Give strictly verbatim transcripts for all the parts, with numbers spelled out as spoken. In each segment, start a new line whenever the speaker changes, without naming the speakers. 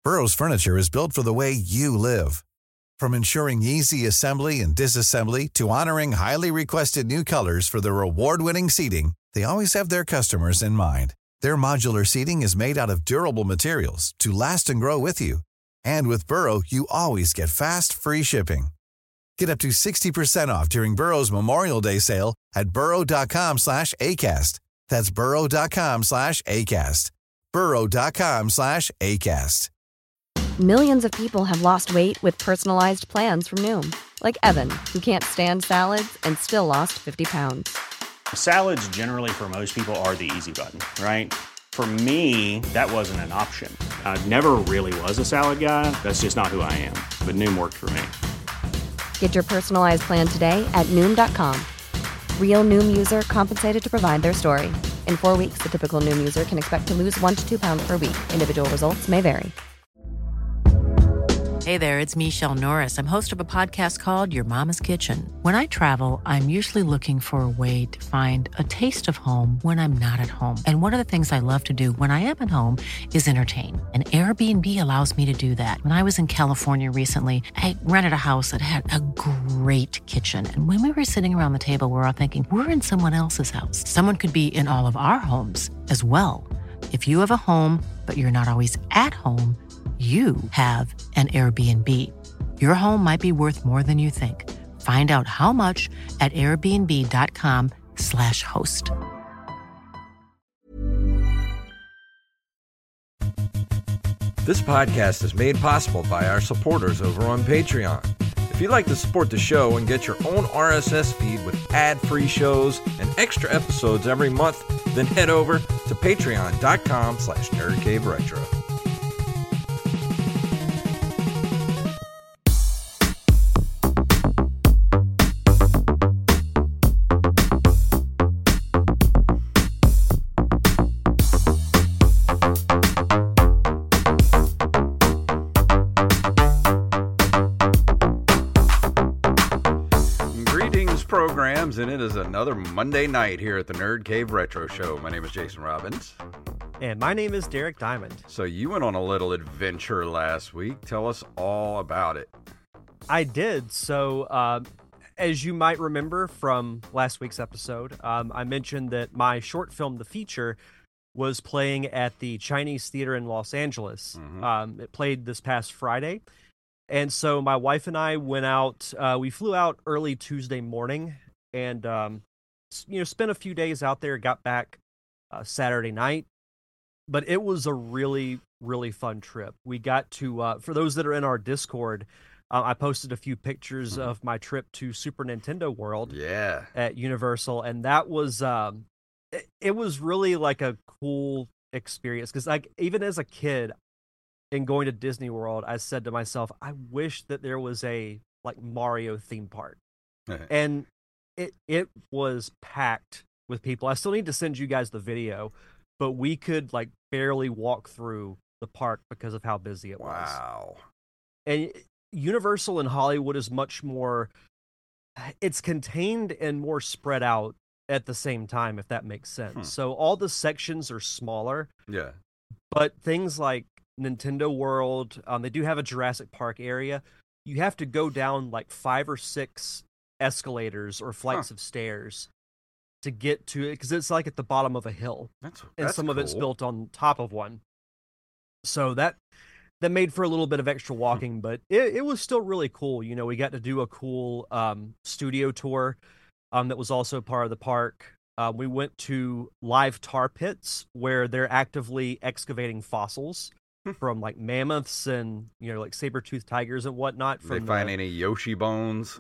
Burrow's furniture is built for the way you live. From ensuring easy assembly and disassembly to honoring highly requested new colors for their award-winning seating, they always have their customers in mind. Their modular seating is made out of durable materials to last and grow with you. And with Burrow, you always get fast, free shipping. Get up to sixty percent off during Burrow's Memorial Day sale at burrow.com slash ACAST. That's burrow.com slash ACAST. burrow.com slash ACAST.
Millions of people have lost weight with personalized plans from Noom. Like Evan, who can't stand salads and still lost fifty pounds.
Salads generally for most people are the easy button, right? For me, that wasn't an option. I never really was a salad guy. That's just not who I am. But Noom worked for me.
Get your personalized plan today at Noom dot com. Real Noom user compensated to provide their story. In four weeks, the typical Noom user can expect to lose one to two pounds per week. Individual results may vary.
Hey there, it's Michelle Norris. I'm host of a podcast called Your Mama's Kitchen. When I travel, I'm usually looking for a way to find a taste of home when I'm not at home. And one of the things I love to do when I am at home is entertain. And Airbnb allows me to do that. When I was in California recently, I rented a house that had a great kitchen. And when we were sitting around the table, we were all thinking, we're in someone else's house. Someone could be in all of our homes as well. If you have a home, but you're not always at home, you have an Airbnb. Your home might be worth more than you think. Find out how much at airbnb.com slash host.
This podcast is made possible by our supporters over on Patreon. If you'd like to support the show and get your own R S S feed with ad-free shows and extra episodes every month, then head over to patreon.com slash nerdcaveretro. Programs, and it is another Monday night here at the Nerd Cave Retro Show. My name is Jason Robbins.
And my name is Derek Diamond.
So you went on a little adventure last week. Tell us all about it.
I did. So, uh, as you might remember from last week's episode, um, I mentioned that my short film, The Feature, was playing at the Chinese Theater in Los Angeles. Mm-hmm. Um, it played this past Friday. And so my wife and I went out, uh, we flew out early Tuesday morning and, um, you know, spent a few days out there, got back uh, Saturday night. But it was a really, really fun trip. We got to, uh, for those that are in our Discord, uh, I posted a few pictures mm-hmm. of my trip to Super Nintendo World
yeah.
at Universal. And that was, um, it, it was really like a cool experience. Because like, even as a kid, in going to Disney World, I said to myself, I wish that there was a like Mario theme park. And it it was packed with people. I still need to send you guys the video, but we could like barely walk through the park because of how busy it was.
Wow.
And Universal in Hollywood is much more, it's contained and more spread out at the same time, if that makes sense. Hmm. So all the sections are smaller.
Yeah.
But things like Nintendo World, um, they do have a Jurassic Park area. You have to go down like five or six escalators or flights huh. of stairs to get to it, because it's like at the bottom of a hill.
That's,
and
that's
some
cool.
of it's built on top of one. So that that made for a little bit of extra walking, but it, it was still really cool. You know, we got to do a cool um, studio tour um, that was also part of the park. Uh, we went to live tar pits where they're actively excavating fossils from like mammoths and, you know, like saber-toothed tigers and whatnot. From
Did they find
the...
any Yoshi bones?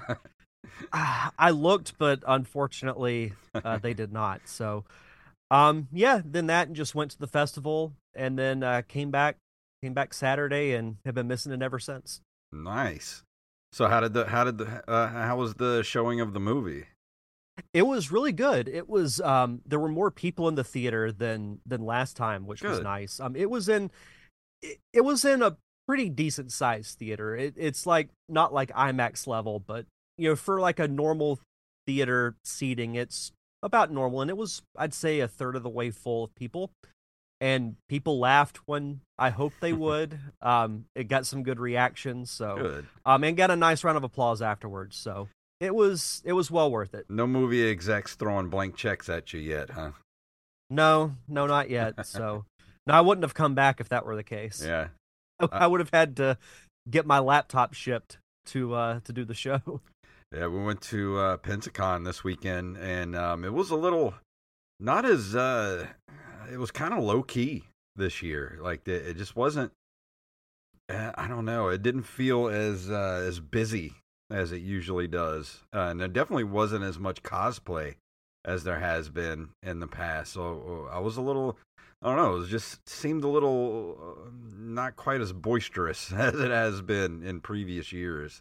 I looked, but unfortunately uh, they did not. So, um, yeah, then that and just went to the festival and then uh, came back, came back Saturday and have been missing it ever since.
Nice. So how did the, how did the, uh, how was the showing of the movie?
It was really good. It was, um, there were more people in the theater than, than last time, which good. was nice. Um, it was in, it, it was in a pretty decent sized theater. It, it's like, not like IMAX level, but you know, for like a normal theater seating, it's about normal. And it was, I'd say, a third of the way full of people. and people laughed when I hoped they would. Um, it got some good reactions, so
Good.
um, and got a nice round of applause afterwards. So it was it was well worth it.
No movie execs throwing blank checks at you yet, huh?
No, no, not yet. So no, I wouldn't have come back if that were the case.
Yeah.
I, I would have had to get my laptop shipped to uh, to do the show.
Yeah, we went to uh, Pensacon this weekend, and um, it was a little not as uh, it was kind of low key this year. Like the, it just wasn't. Uh, I don't know. It didn't feel as uh, as busy as it usually does, uh, and there definitely wasn't as much cosplay as there has been in the past. So uh, I was a little. I don't know. It was just seemed a little uh, not quite as boisterous as it has been in previous years.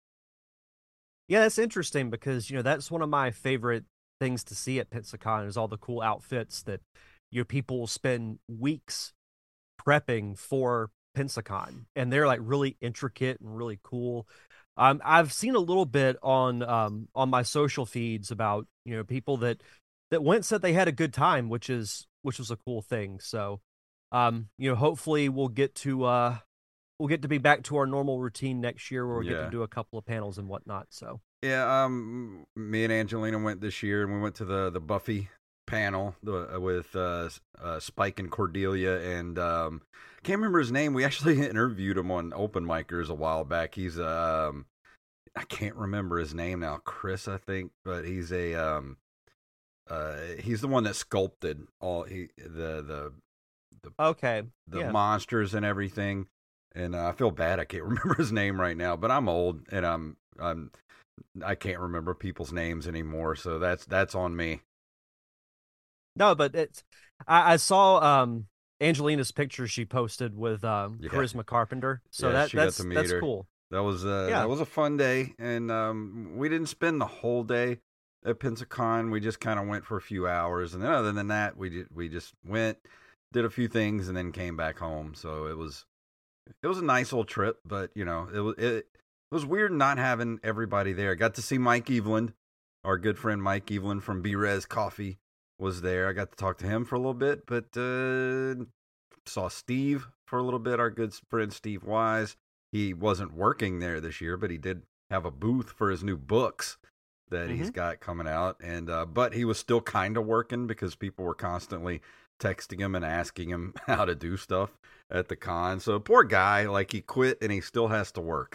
Yeah, that's interesting because, you know, that's one of my favorite things to see at Pensacon is all the cool outfits that, you know, people will spend weeks prepping for Pensacon, and they're like really intricate and really cool. Um, I've seen a little bit on um, on my social feeds about, you know, people that that went said they had a good time, which is which was a cool thing. So, um, you know, hopefully we'll get to uh, we'll get to be back to our normal routine next year where we
Yeah.
get to do a couple of panels and whatnot. So.
Yeah, um, me and Angelina went this year, and we went to the, the Buffy panel the, with uh, uh, Spike and Cordelia, and um, can't remember his name. We actually interviewed him on Open Micers a while back. He's um, I can't remember his name now, Chris, I think, but he's a um, uh, he's the one that sculpted all he the the the
Okay.
the
yeah.
monsters and everything. And uh, I feel bad I can't remember his name right now, but I'm old and I'm I'm. I can't remember people's names anymore, so that's that's on me.
No, but it's I, I saw um Angelina's picture she posted with um
Yeah.
Charisma Carpenter. So
Yeah,
that
she got
that's
to meet
that's
her.
cool.
That was uh,
Yeah.
that was a fun day, and um, we didn't spend the whole day at Pensacon. We just kind of went for a few hours, and then other than that, we did, we just went, did a few things, and then came back home. So it was it was a nice little trip, but you know it was it. It was weird not having everybody there. I got to see Mike Eveland, our good friend Mike Eveland from B-Res Coffee was there. I got to talk to him for a little bit, but uh, saw Steve for a little bit, our good friend Steve Wise. He wasn't working there this year, but he did have a booth for his new books that
Mm-hmm.
he's got coming out. And uh, but he was still kind of working because people were constantly texting him and asking him how to do stuff at the con. So poor guy, like he quit and he still has to work.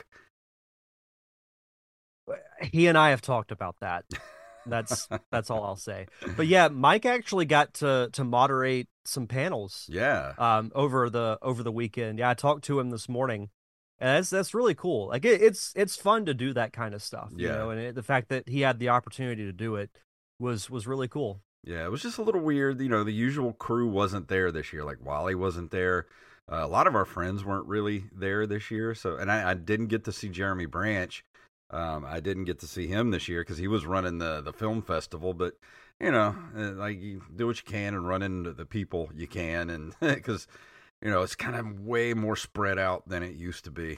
He and I have talked about that. That's that's all I'll say. But yeah, Mike actually got to to moderate some panels
Yeah.
um over the over the weekend. Yeah, I talked to him this morning. And that's that's really cool. Like it, it's it's fun to do that kind of stuff, you
Yeah.
know, and it, the fact that he had the opportunity to do it was was really cool.
Yeah, it was just a little weird. You know, the usual crew wasn't there this year. Like Wally wasn't there. Uh, a lot of our friends weren't really there this year. So, and I, I didn't get to see Jeremy Branch. Um, I didn't get to see him this year because he was running the, the film festival. But you know, uh, like you do what you can and run into the people you can, and because you know it's kind of way more spread out than it used to be.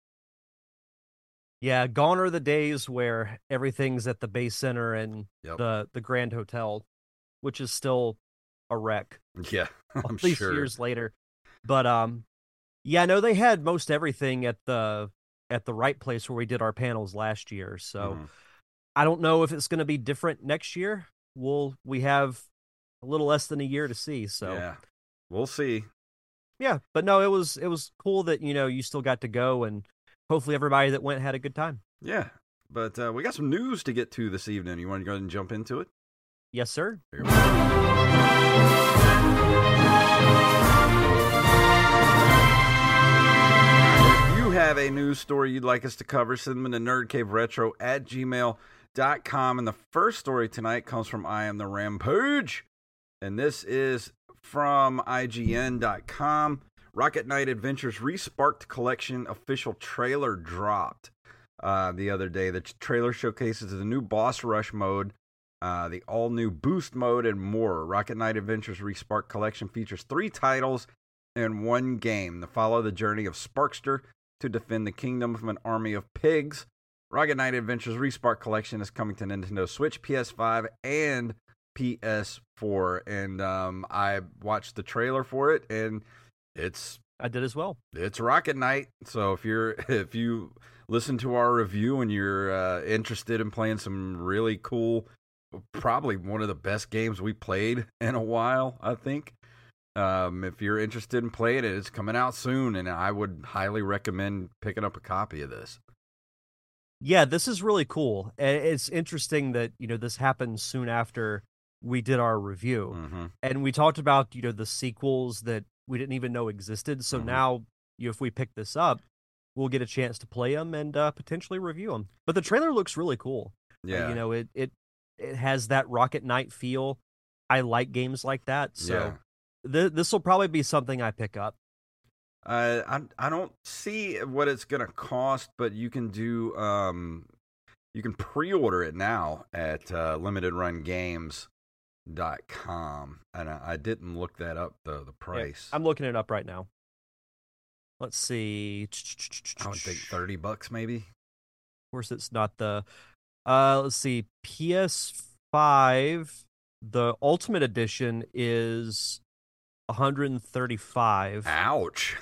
Yeah, gone are the days where everything's at the Bay Center and
Yep.
the the Grand Hotel, which is still a wreck
Yeah,
all
I'm
these
sure.
years later. But um, yeah, no, they had most everything at the at the right place where we did our panels last year. So
Mhm.
I don't know if it's going to be different next year. We'll we have a little less than a year to see. So
Yeah, we'll see.
yeah, but no, it was it was cool that you know you still got to go, and hopefully everybody that went had a good time.
Yeah, but uh, we got some news to get to this evening. You want to go ahead and jump into it?
Yes, sir.
Here we go. If you have a news story you'd like us to cover, send them to nerdcaveretro at gmail dot com. And the first story tonight comes from I Am the Rampage. And this is from I G N dot com. Rocket Knight Adventures Resparked Collection official trailer dropped uh, the other day. The trailer showcases the new boss rush mode, uh, the all-new boost mode, and more. Rocket Knight Adventures Resparked Collection features three titles in one game to follow the journey of Sparkster to defend the kingdom from an army of pigs. Rocket Knight Adventures Resparked Collection is coming to Nintendo Switch, P S five, and P S four, and um, I watched the trailer for it, and it's
I did as well.
It's Rocket Knight. So if you're if you listen to our review and you're uh, interested in playing some really cool, probably one of the best games we played in a while, I think. Um, if you're interested in playing it, it's coming out soon, and I would highly recommend picking up a copy of this.
Yeah, this is really cool. It's interesting that, you know, this happened soon after we did our review.
Mm-hmm.
And we talked about, you know, the sequels that we didn't even know existed. So
Mhm.
now, you know, if we pick this up, we'll get a chance to play them and uh, potentially review them. But the trailer looks really cool. Uh,
Yeah.
you know, it, it it has that Rocket Knight feel. I like games like that. So
Yeah.
th- this will probably be something I pick up.
Uh, I I don't see what it's gonna cost, but you can do um, you can pre-order it now at uh, limited run games dot com, and I, I didn't look that up the the
Yeah,
price.
I'm looking it up right now. Let's see.
I would think thirty bucks maybe.
Of course, it's not the. Uh, let's see. P S five, the Ultimate Edition is one hundred thirty-five.
Ouch.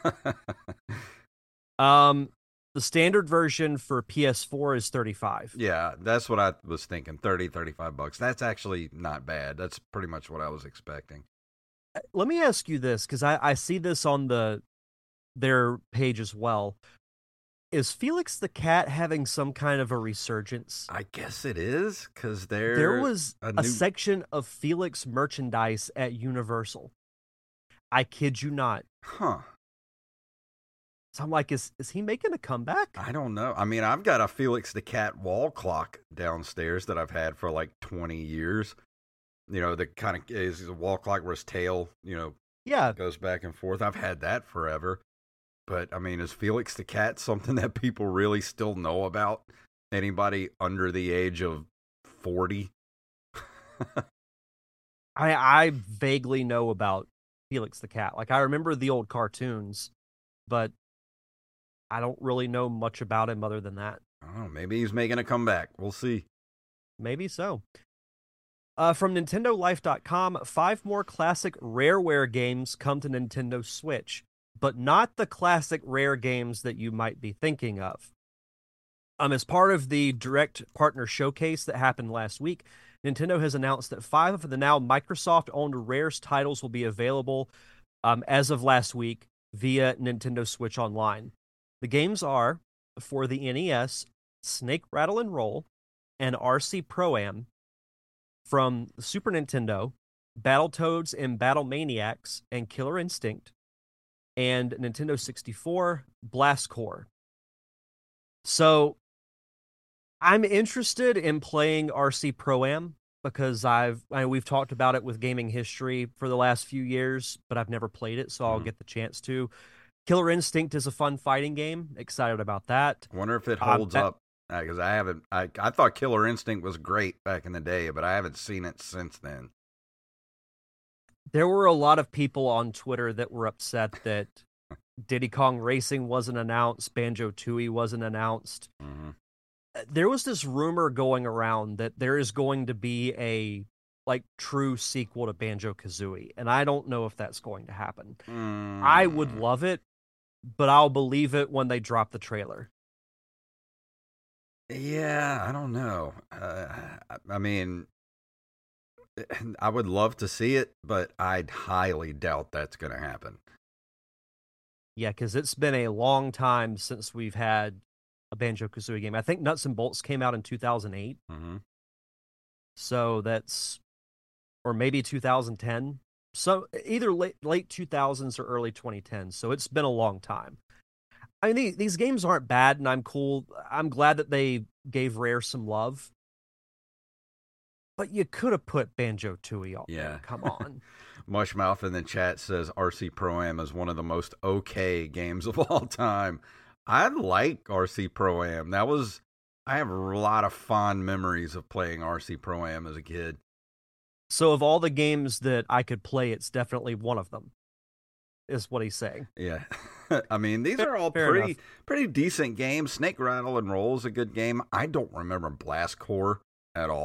Um, the standard version for P S four is thirty-five.
Yeah, that's what I was thinking. thirty, thirty-five bucks. That's actually not bad. That's pretty much what I was expecting.
Let me ask you this, because I, I see this on the their page as well. Is Felix the Cat having some kind of a resurgence?
I guess it is, because there
There was
a
a
new-
section of Felix merchandise at Universal. I kid you not.
Huh.
So I'm like, is is he making a comeback?
I don't know. I mean, I've got a Felix the Cat wall clock downstairs that I've had for like twenty years. You know, the kind of is a wall clock where his tail, you know,
Yeah,
goes back and forth. I've had that forever. But, I mean, is Felix the Cat something that people really still know about? Anybody under the age of forty?
I I vaguely know about Felix the Cat. Like I remember the old cartoons, but I don't really know much about him other than that.
I don't know. Maybe he's making a comeback. We'll see.
Maybe so. Uh, from Nintendo Life dot com, five more classic Rareware games come to Nintendo Switch, but not the classic Rare games that you might be thinking of. Um, as part of the Direct Partner Showcase that happened last week, Nintendo has announced that five of the now Microsoft-owned Rare's titles will be available um, as of last week via Nintendo Switch Online. The games are, for the N E S, Snake Rattle and Roll and R C Pro-Am. From Super Nintendo, Battletoads and Battle Maniacs and Killer Instinct, and Nintendo sixty-four, Blast Corps. So, I'm interested in playing R C Pro-Am because I've I, we've talked about it with Gaming History for the last few years, but I've never played it, so I'll
Mhm.
get the chance to. Killer Instinct is a fun fighting game. Excited about that.
Wonder if it
Um,
holds
that-
up. Because I haven't, I, I thought Killer Instinct was great back in the day, but I haven't seen it since then.
There were a lot of people on Twitter that were upset that Diddy Kong Racing wasn't announced, Banjo-Tooie wasn't announced.
Mm-hmm.
There was this rumor going around that there is going to be a like true sequel to Banjo-Kazooie, and I don't know if that's going to happen.
Mm.
I would love it, but I'll believe it when they drop the trailer.
Yeah, I don't know. Uh, I mean, I would love to see it, but I highly doubt that's going to happen.
Yeah, because it's been a long time since we've had a Banjo-Kazooie game. I think Nuts and Bolts came out in two thousand eight,
Mm-hmm.
so that's, or maybe two thousand ten. So either late late two thousands or early twenty tens. So it's been a long time. I mean, these, these games aren't bad, and I'm cool. I'm glad that they gave Rare some love. But you could have put Banjo-Tooie on
Yeah.
there. Come on.
Mushmouth in the chat says R C Pro-Am is one of the most okay games of all time. I like R C Pro-Am. That was, I have a lot of fond memories of playing R C Pro-Am as a kid.
So of all the games that I could play, it's definitely one of them, is what he's saying.
Yeah. I mean, these are all
Fair
pretty
enough.
pretty decent games. Snake Rattle and Roll is a good game. I don't remember Blast Corps at all.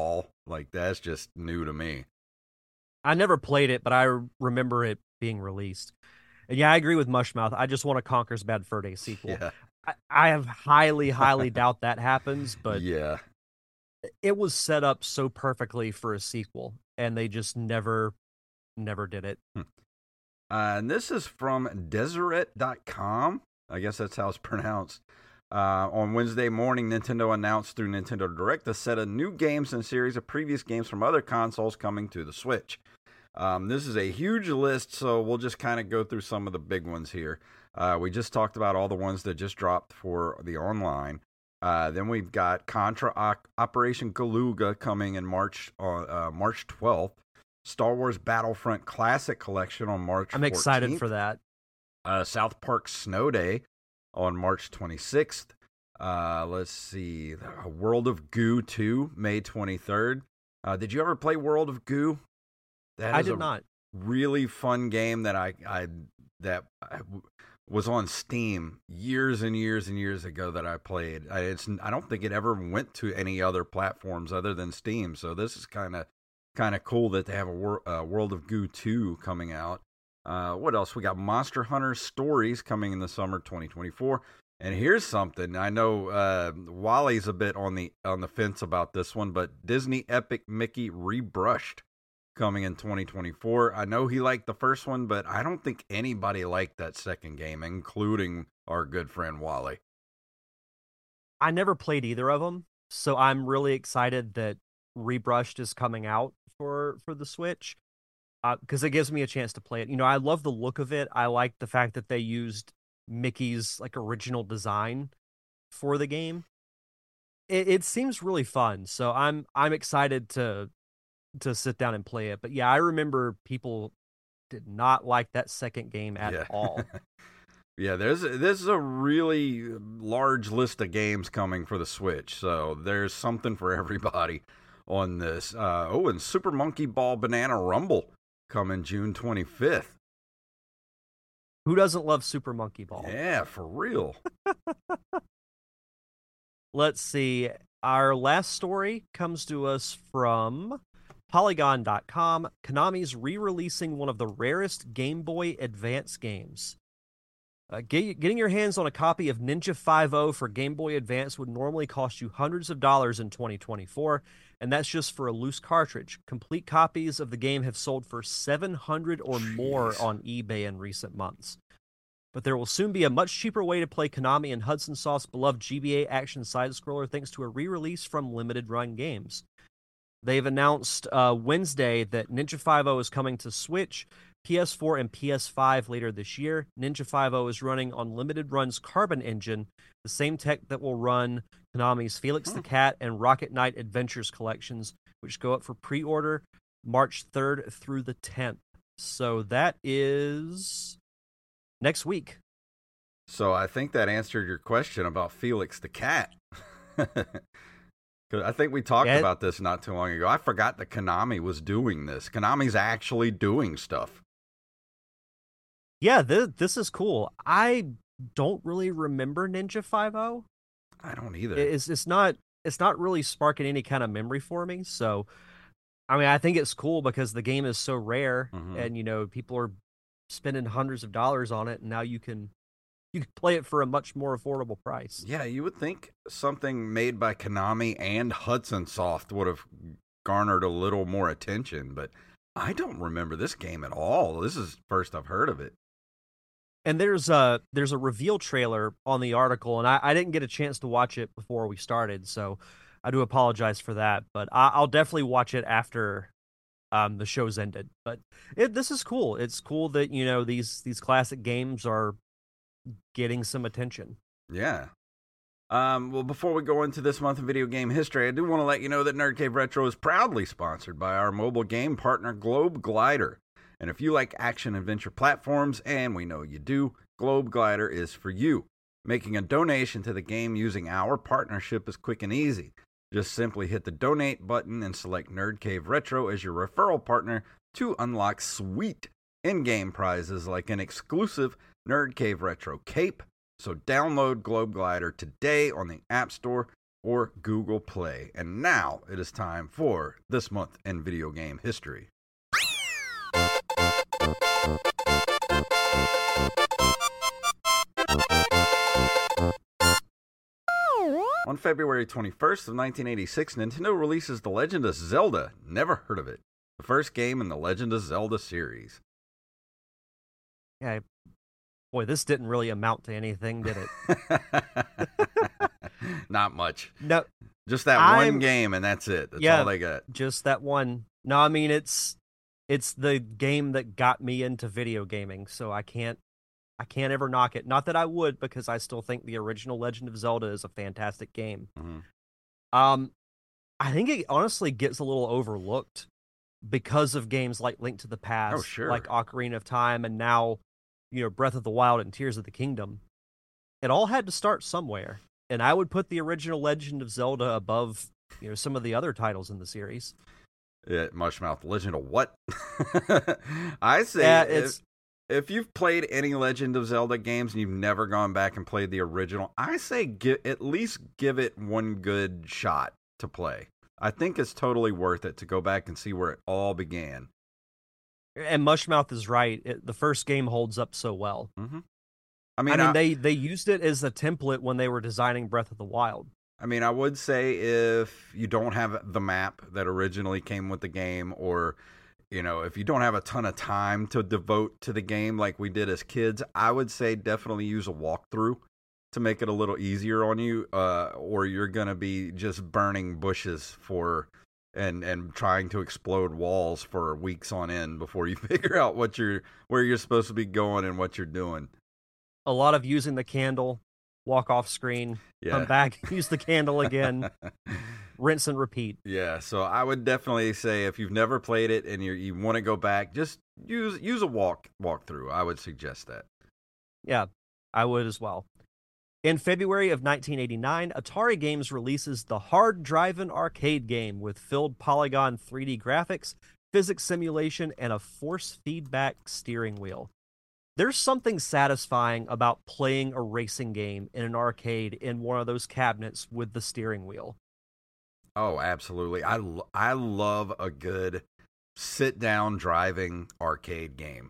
Like, that's just new to me.
I never played it, but I remember it being released. And yeah, I agree with Mushmouth. I just want a Conker's Bad Fur Day sequel.
Yeah.
I, I have highly, highly doubt that happens, but
yeah,
it was set up so perfectly for a sequel, and they just never, never did it.
Uh, and this is from Deseret dot com. I guess that's how it's pronounced. Uh, on Wednesday morning, Nintendo announced through Nintendo Direct a set of new games and series of previous games from other consoles coming to the Switch. Um, this is a huge list, so we'll just kind of go through some of the big ones here. Uh, we just talked about all the ones that just dropped for the online. Uh, then we've got Contra o- Operation Galuga coming in March on uh, March twelfth. Star Wars Battlefront Classic Collection on March
I'm
fourteenth.
excited for that.
Uh, South Park Snow Day on March twenty-sixth. Uh, let's see. World of Goo two, May twenty-third. Uh, did you ever play World of Goo? That
I
is
did
a
not.
really fun game that I, I that I w- was on Steam years and years and years ago that I played. I, it's I don't think it ever went to any other platforms other than Steam. So this is kind of kind of cool that they have a wor- uh, World of Goo two coming out. Uh, what else? We got Monster Hunter Stories coming in the summer twenty twenty-four. And here's something. I know uh, Wally's a bit on the on the fence about this one, but Disney Epic Mickey Rebrushed coming in twenty twenty-four. I know he liked the first one, but I don't think anybody liked that second game, including our good friend Wally.
I never played either of them, so I'm really excited that Rebrushed is coming out for, for the Switch, because uh, it gives me a chance to play it. You know, I love the look of it. I like the fact that they used Mickey's like original design for the game. It, it seems really fun, so I'm I'm excited to to sit down and play it. But yeah, I remember people did not like that second game at
yeah.
all.
yeah, there's this is a really large list of games coming for the Switch, so there's something for everybody on this. Uh, oh, and Super Monkey Ball Banana Rumble coming June twenty-fifth.
Who doesn't love Super Monkey Ball?
Yeah, for real.
Let's see. Our last story comes to us from Polygon dot com. Konami's re-releasing one of the rarest Game Boy Advance games. Uh, get, getting your hands on a copy of Ninja five oh for Game Boy Advance would normally cost you hundreds of dollars in twenty twenty-four, and that's just for a loose cartridge. Complete copies of the game have sold for seven hundred dollars or
Jeez.
more on eBay in recent months. But there will soon be a much cheaper way to play Konami and Hudson Soft's beloved G B A action side-scroller thanks to a re-release from Limited Run Games. They've announced uh, Wednesday that Ninja five oh is coming to Switch, P S four, and P S five later this year. Ninja five oh is running on Limited Run's Carbon engine, the same tech that will run Konami's Felix the Cat and Rocket Knight Adventures collections, which go up for pre-order March third through the tenth. So that is next week.
So I think that answered your question about Felix the Cat. Because I think we talked
yeah.
about this not too long ago. I forgot that Konami was doing this. Konami's actually doing stuff.
Yeah, th- this is cool. I don't really remember Ninja five oh.
I don't either.
It's it's not it's not really sparking any kind of memory for me. So, I mean, I think it's cool because the game is so rare,
mm-hmm.
and you know, people are spending hundreds of dollars on it, and now you can you can play it for a much more affordable price.
Yeah, you would think something made by Konami and Hudson Soft would have garnered a little more attention, but I don't remember this game at all. This is the first I've heard of it.
And there's a there's a reveal trailer on the article, and I, I didn't get a chance to watch it before we started, so I do apologize for that. But I, I'll definitely watch it after um, the show's ended. But it, this is cool. It's cool that you know these these classic games are getting some attention.
Yeah. Um, well, before we go into this month in video game history, I do want to let you know that Nerd Cave Retro is proudly sponsored by our mobile game partner, Globe Glider. And if you like action-adventure platforms, and we know you do, Globe Glider is for you. Making a donation to the game using our partnership is quick and easy. Just simply hit the donate button and select Nerd Cave Retro as your referral partner to unlock sweet in-game prizes like an exclusive Nerd Cave Retro cape. So download Globe Glider today on the App Store or Google Play. And now it is time for This Month in Video Game History. On February twenty-first of nineteen eighty-six, Nintendo releases The Legend of Zelda. Never heard of it. The first game in the Legend of Zelda series.
Yeah, boy, this didn't really amount to anything, did it?
Not much.
No,
just that
I'm,
one game, and that's it. That's
yeah,
all they got.
Just that one. No, I mean it's it's the game that got me into video gaming, so I can't I can't ever knock it. Not that I would, because I still think the original Legend of Zelda is a fantastic game. Mm-hmm. Um, I think it honestly gets a little overlooked because of games like Link to the Past,
oh, sure.
like Ocarina of Time, and now, you know, Breath of the Wild and Tears of the Kingdom. It all had to start somewhere, and I would put the original Legend of Zelda above, you know, some of the other titles in the series.
Yeah, Mushmouth, Legend of what? I say
yeah, it's.
If, if you've played any Legend of Zelda games and you've never gone back and played the original, I say give, at least give it one good shot to play. I think it's totally worth it to go back and see where it all began.
And Mushmouth is right. It, the first game holds up so well.
Mm-hmm. I mean,
I mean
I,
they, they used it as a template when they were designing Breath of the Wild.
I mean, I would say if you don't have the map that originally came with the game, or, you know, if you don't have a ton of time to devote to the game like we did as kids, I would say definitely use a walkthrough to make it a little easier on you, uh, or you're going to be just burning bushes for and and trying to explode walls for weeks on end before you figure out what you're where you're supposed to be going and what you're doing.
A lot of using the candle, walk off screen, yeah. Come back, use the candle again, rinse and repeat.
Yeah, so I would definitely say if you've never played it and you you want to go back, just use use a walk walkthrough. I would suggest that.
Yeah, I would as well. In February of nineteen eighty-nine, Atari Games releases the Hard Drivin' arcade game with filled polygon three D graphics, physics simulation, and a force feedback steering wheel. There's something satisfying about playing a racing game in an arcade in one of those cabinets with the steering wheel.
Oh, absolutely. I, I love a good sit-down driving arcade game.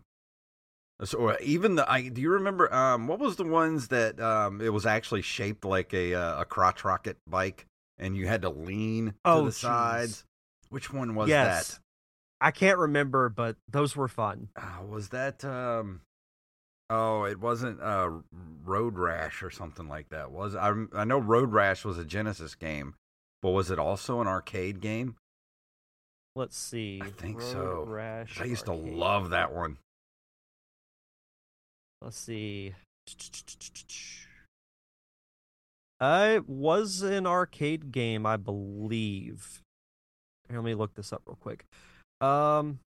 So even the, I, do you remember, um, what was the ones that um, it was actually shaped like a uh, a crotch rocket bike and you had to lean
oh,
to the
geez.
sides? Which one was
yes.
that?
I can't remember, but those were fun.
Uh, was that, um, oh, it wasn't uh, Road Rash or something like that, was it? I, I know Road Rash was a Genesis game, but was it also an arcade game?
Let's see.
I think
Road
so.
Rash
I used
arcade.
to love that one.
Let's see. Uh, it was an arcade game, I believe. Here, let me look this up real quick. Um,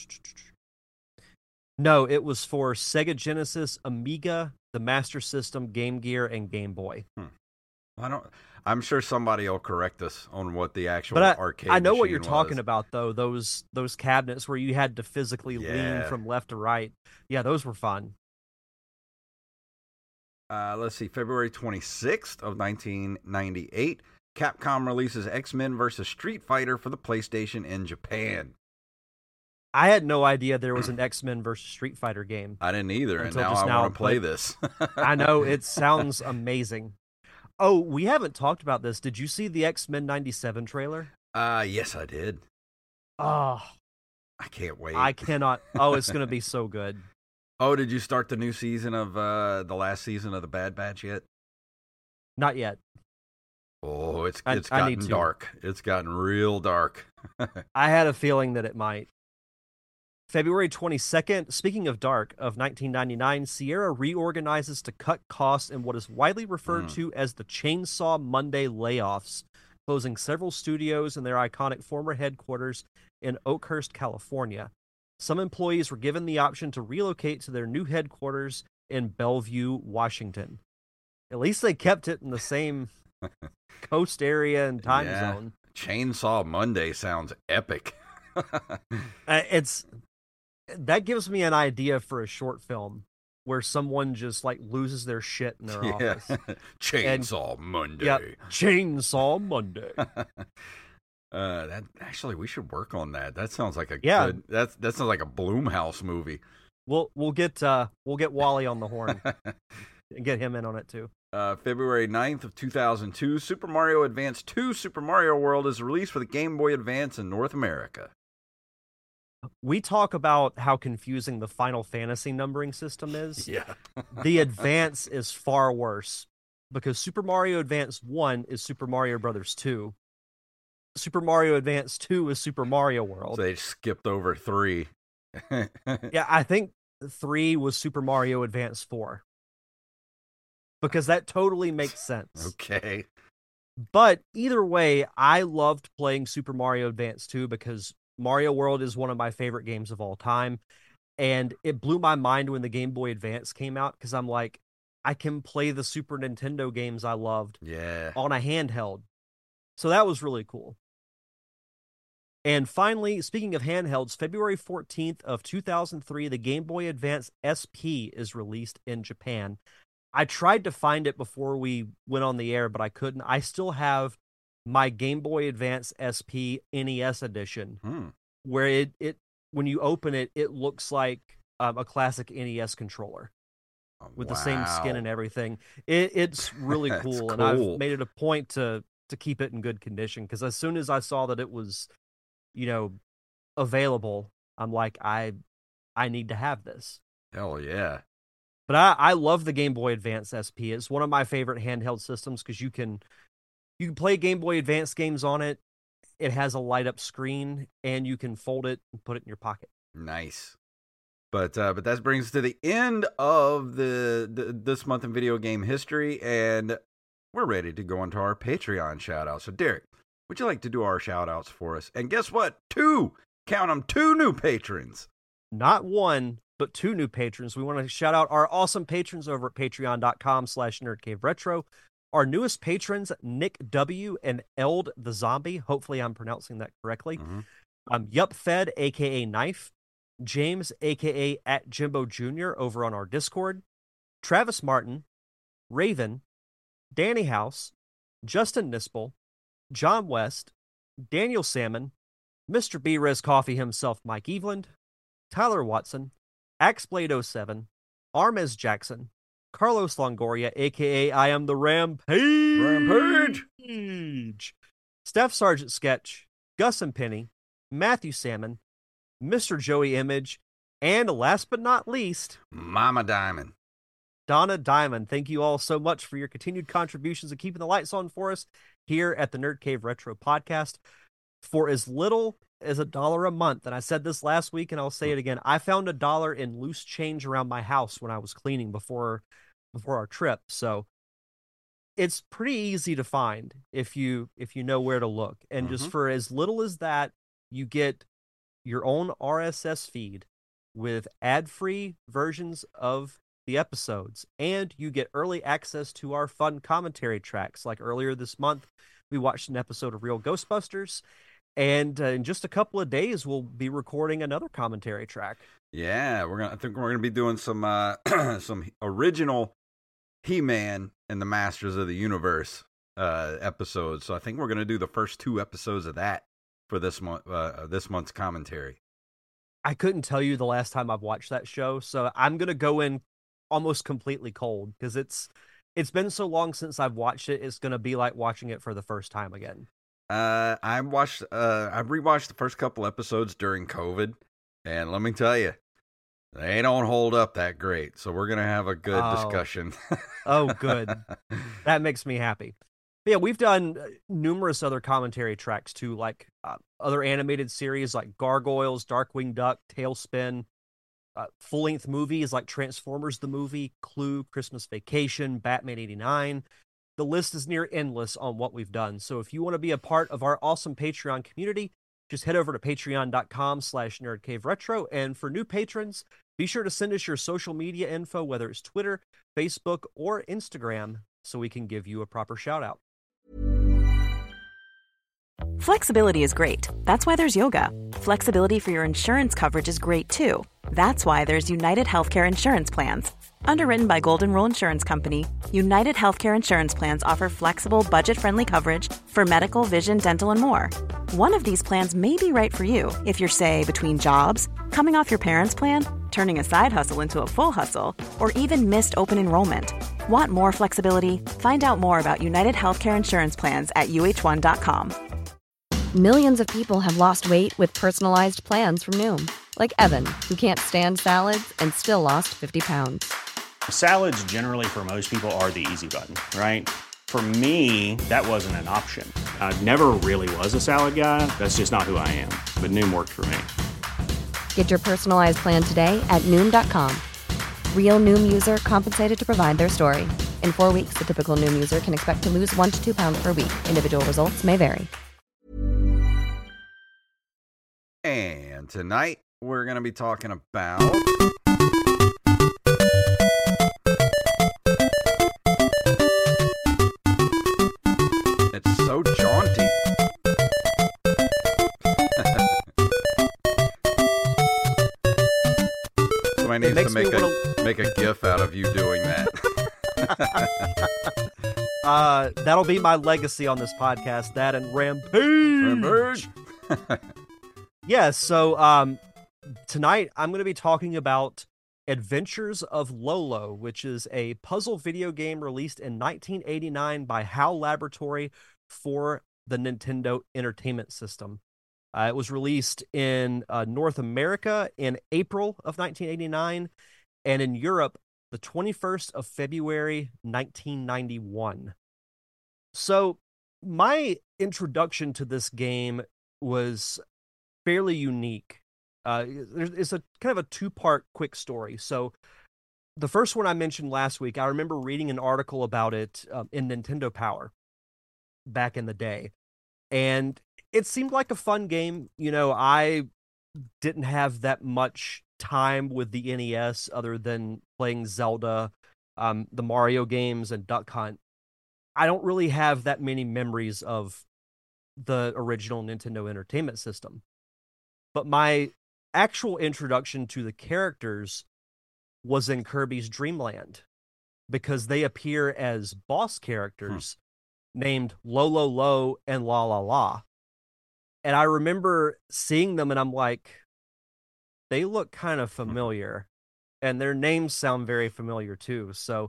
no, it was for Sega Genesis, Amiga, the Master System, Game Gear, and Game Boy.
Hmm. I don't. I'm sure somebody will correct us on what the actual
but I,
arcade.
I know what you're
was.
talking about, though. Those those cabinets where you had to physically
yeah.
lean from left to right. Yeah, those were fun.
Uh, let's see, February twenty-sixth of nineteen ninety-eight, Capcom releases X-Men versus Street Fighter for the PlayStation in Japan.
I had no idea there was an X-Men versus Street Fighter game.
I didn't either, and now
just
I
now,
want to play
but
this.
I know, it sounds amazing. Oh, we haven't talked about this. Did you see the X-Men ninety-seven trailer?
Uh, yes, I did.
Oh,
I can't wait.
I cannot. Oh, it's going to be so good.
Oh, did you start the new season of uh, the last season of the Bad Batch yet?
Not yet.
Oh, it's
I,
it's
I
gotten dark. It's gotten real dark.
I had a feeling that it might. February twenty-second, speaking of dark, of nineteen ninety-nine, Sierra reorganizes to cut costs in what is widely referred mm. to as the Chainsaw Monday layoffs, closing several studios in their iconic former headquarters in Oakhurst, California. Some employees were given the option to relocate to their new headquarters in Bellevue, Washington. At least they kept it in the same coast area and time
yeah.
zone.
Chainsaw Monday sounds epic.
uh, it's that gives me an idea for a short film. where someone just like loses their shit in their
Yeah.
office.
Chainsaw Monday.
Yep, Chainsaw Monday.
Uh, that actually, we should work on that. That sounds like a
Yeah.
good. That's that sounds like a Blumhouse movie.
We'll we'll get uh we'll get Wally on the horn and get him in on it too.
Uh, February ninth of two thousand two, Super Mario Advance two Super Mario World is released for the Game Boy Advance in North America.
We talk about how confusing the Final Fantasy numbering system is.
Yeah.
The Advance is far worse because Super Mario Advance one is Super Mario Brothers two. Super Mario Advance two is Super Mario World.
So they skipped over three.
Yeah, I think three was Super Mario Advance four. Because that totally makes sense.
Okay.
But either way, I loved playing Super Mario Advance two because Mario World is one of my favorite games of all time. And it blew my mind when the Game Boy Advance came out because I'm like, I can play the Super Nintendo games I loved
Yeah.
on a handheld. So that was really cool. And finally, speaking of handhelds, February fourteenth of two thousand three, the Game Boy Advance S P is released in Japan. I tried to find it before we went on the air, but I couldn't. I still have my Game Boy Advance S P N E S edition,
Hmm.
where it, it when you open it, it looks like um, a classic N E S controller
Oh,
with the same skin
wow.
and everything. It, it's really
That's
cool, and
cool.
I've made it a point to to keep it in good condition because as soon as I saw that it was, you know, available, I'm like, I I need to have this.
Hell yeah.
But I, I love the Game Boy Advance S P. It's one of my favorite handheld systems because you can you can play Game Boy Advance games on it. It has a light up screen, and you can fold it and put it in your pocket.
Nice. But uh, but that brings us to the end of the, the this month in video game history, and we're ready to go into our Patreon shout outs. So Derek, would you like to do our shout outs for us? And guess what? Two, count them, two new patrons.
Not one, but two new patrons. We want to shout out our awesome patrons over at patreon.com slash nerdcaveretro. Our newest patrons, Nick W. and Eld the Zombie. Hopefully I'm pronouncing that correctly.
Mm-hmm.
Um, Yup Fed, a k a. Knife. James, a k a at Jimbo Junior over on our Discord. Travis Martin. Raven. Danny House. Justin Nispel. John West. Daniel Salmon. Mister B-Rez Coffee himself, Mike Eveland. Tyler Watson. Axblade oh seven. Armez Jackson. Carlos Longoria, a k a. I am the Rampage.
Rampage.
Steph Sargent Sketch. Gus and Penny. Matthew Salmon. Mister Joey Image. And last but not least,
Mama Diamond.
Donna Diamond. Thank you all so much for your continued contributions and keeping the lights on for us here at the Nerd Cave Retro Podcast. For as little as a dollar a month, and I said this last week and I'll say it again, I found a dollar in loose change around my house when I was cleaning before before our trip. So it's pretty easy to find if you if you know where to look. And
Mm-hmm.
just for as little as that, you get your own R S S feed with ad-free versions of the episodes, and you get early access to our fun commentary tracks. Like earlier this month, we watched an episode of Real Ghostbusters, and uh, in just a couple of days, we'll be recording another commentary track.
Yeah, we're gonna. I think we're gonna be doing some uh, some original He-Man and the Masters of the Universe uh, episodes. So I think we're gonna do the first two episodes of that for this month. Uh, this month's commentary.
I couldn't tell you the last time I've watched that show, so I'm gonna go in almost completely cold because it's it's been so long since I've watched it. It's gonna be like watching it for the first time again.
Uh, I watched. Uh, I rewatched the first couple episodes during COVID, and let me tell you, they don't hold up that great. So we're gonna have a good
Oh.
discussion.
Oh, good. That makes me happy. But yeah, we've done uh, numerous other commentary tracks too, like uh, other animated series like Gargoyles, Darkwing Duck, Tailspin, uh, full-length movies like Transformers the movie, Clue, Christmas Vacation, Batman eighty-nine. The list is near endless on what we've done. So if you want to be a part of our awesome Patreon community, just head over to patreon.com slash nerdcaveretro. And for new patrons, be sure to send us your social media info, whether it's Twitter, Facebook, or Instagram, so we can give you a proper shout out.
Flexibility is great. That's why there's yoga. Flexibility for your insurance coverage is great too. That's why there's United Healthcare Insurance Plans. Underwritten by Golden Rule Insurance Company, United Healthcare Insurance Plans offer flexible, budget-friendly coverage for medical, vision, dental, and more. One of these plans may be right for you if you're, say, between jobs, coming off your parents' plan, turning a side hustle into a full hustle, or even missed open enrollment. Want more flexibility? Find out more about United Healthcare Insurance Plans at U H one dot com.
Millions of people have lost weight with personalized plans from Noom, like Evan, who can't stand salads and still lost fifty pounds.
Salads generally for most people are the easy button, right? For me, that wasn't an option. I never really was a salad guy. That's just not who I am. But Noom worked for me.
Get your personalized plan today at Noom dot com. Real Noom user compensated to provide their story. In four weeks, the typical Noom user can expect to lose one to two pounds per week. Individual results may vary.
And tonight, we're going to be talking about... It's so jaunty. Somebody needs to make a, wanna... make a gif out of you doing that.
uh, that'll be my legacy on this podcast, that and Rampage.
Rampage.
Yeah, so um, tonight I'm going to be talking about Adventures of Lolo, which is a puzzle video game released in nineteen eighty-nine by HAL Laboratory for the Nintendo Entertainment System. Uh, it was released in uh, North America in April of nineteen eighty-nine, and in Europe the twenty-first of February nineteen ninety-one. So my introduction to this game was fairly unique. Uh, it's a kind of a two-part quick story. So the first one I mentioned last week, I remember reading an article about it um, in Nintendo Power back in the day. And it seemed like a fun game. You know, I didn't have that much time with the N E S other than playing Zelda, um, the Mario games, and Duck Hunt. I don't really have that many memories of the original Nintendo Entertainment System. But my actual introduction to the characters was in Kirby's Dream Land, because they appear as boss characters hmm. named Lolo Lo and La La La. And I remember seeing them and I'm like, they look kind of familiar, and their names sound very familiar too. So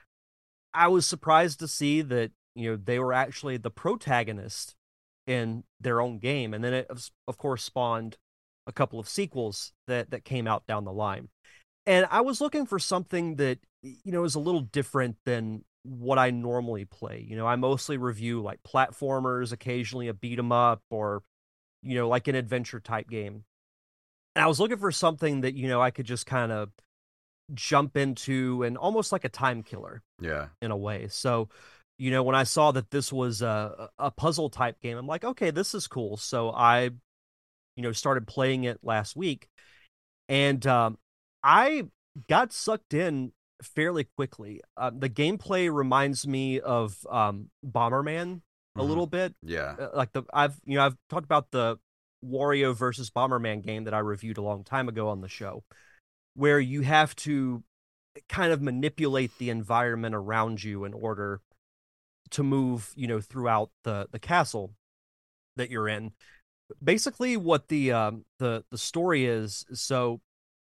I was surprised to see that, you know, they were actually the protagonist in their own game. And then it, of course, spawned a couple of sequels that, that came out down the line. And I was looking for something that, you know, is a little different than what I normally play. You know, I mostly review like platformers, occasionally a beat 'em up, or, you know, like an adventure type game. And I was looking for something that, you know, I could just kind of jump into, and almost like a time killer.
Yeah.
In a way. So, you know, when I saw that this was a, a puzzle type game, I'm like, okay, this is cool. So I, you know, started playing it last week, and um, I got sucked in fairly quickly. Uh, the gameplay reminds me of um, Bomberman a mm-hmm. little bit.
Yeah,
uh, like the I've you know I've talked about the Wario versus Bomberman game that I reviewed a long time ago on the show, where you have to kind of manipulate the environment around you in order to move, you know, throughout the the castle that you're in. Basically, what the um, the the story is, so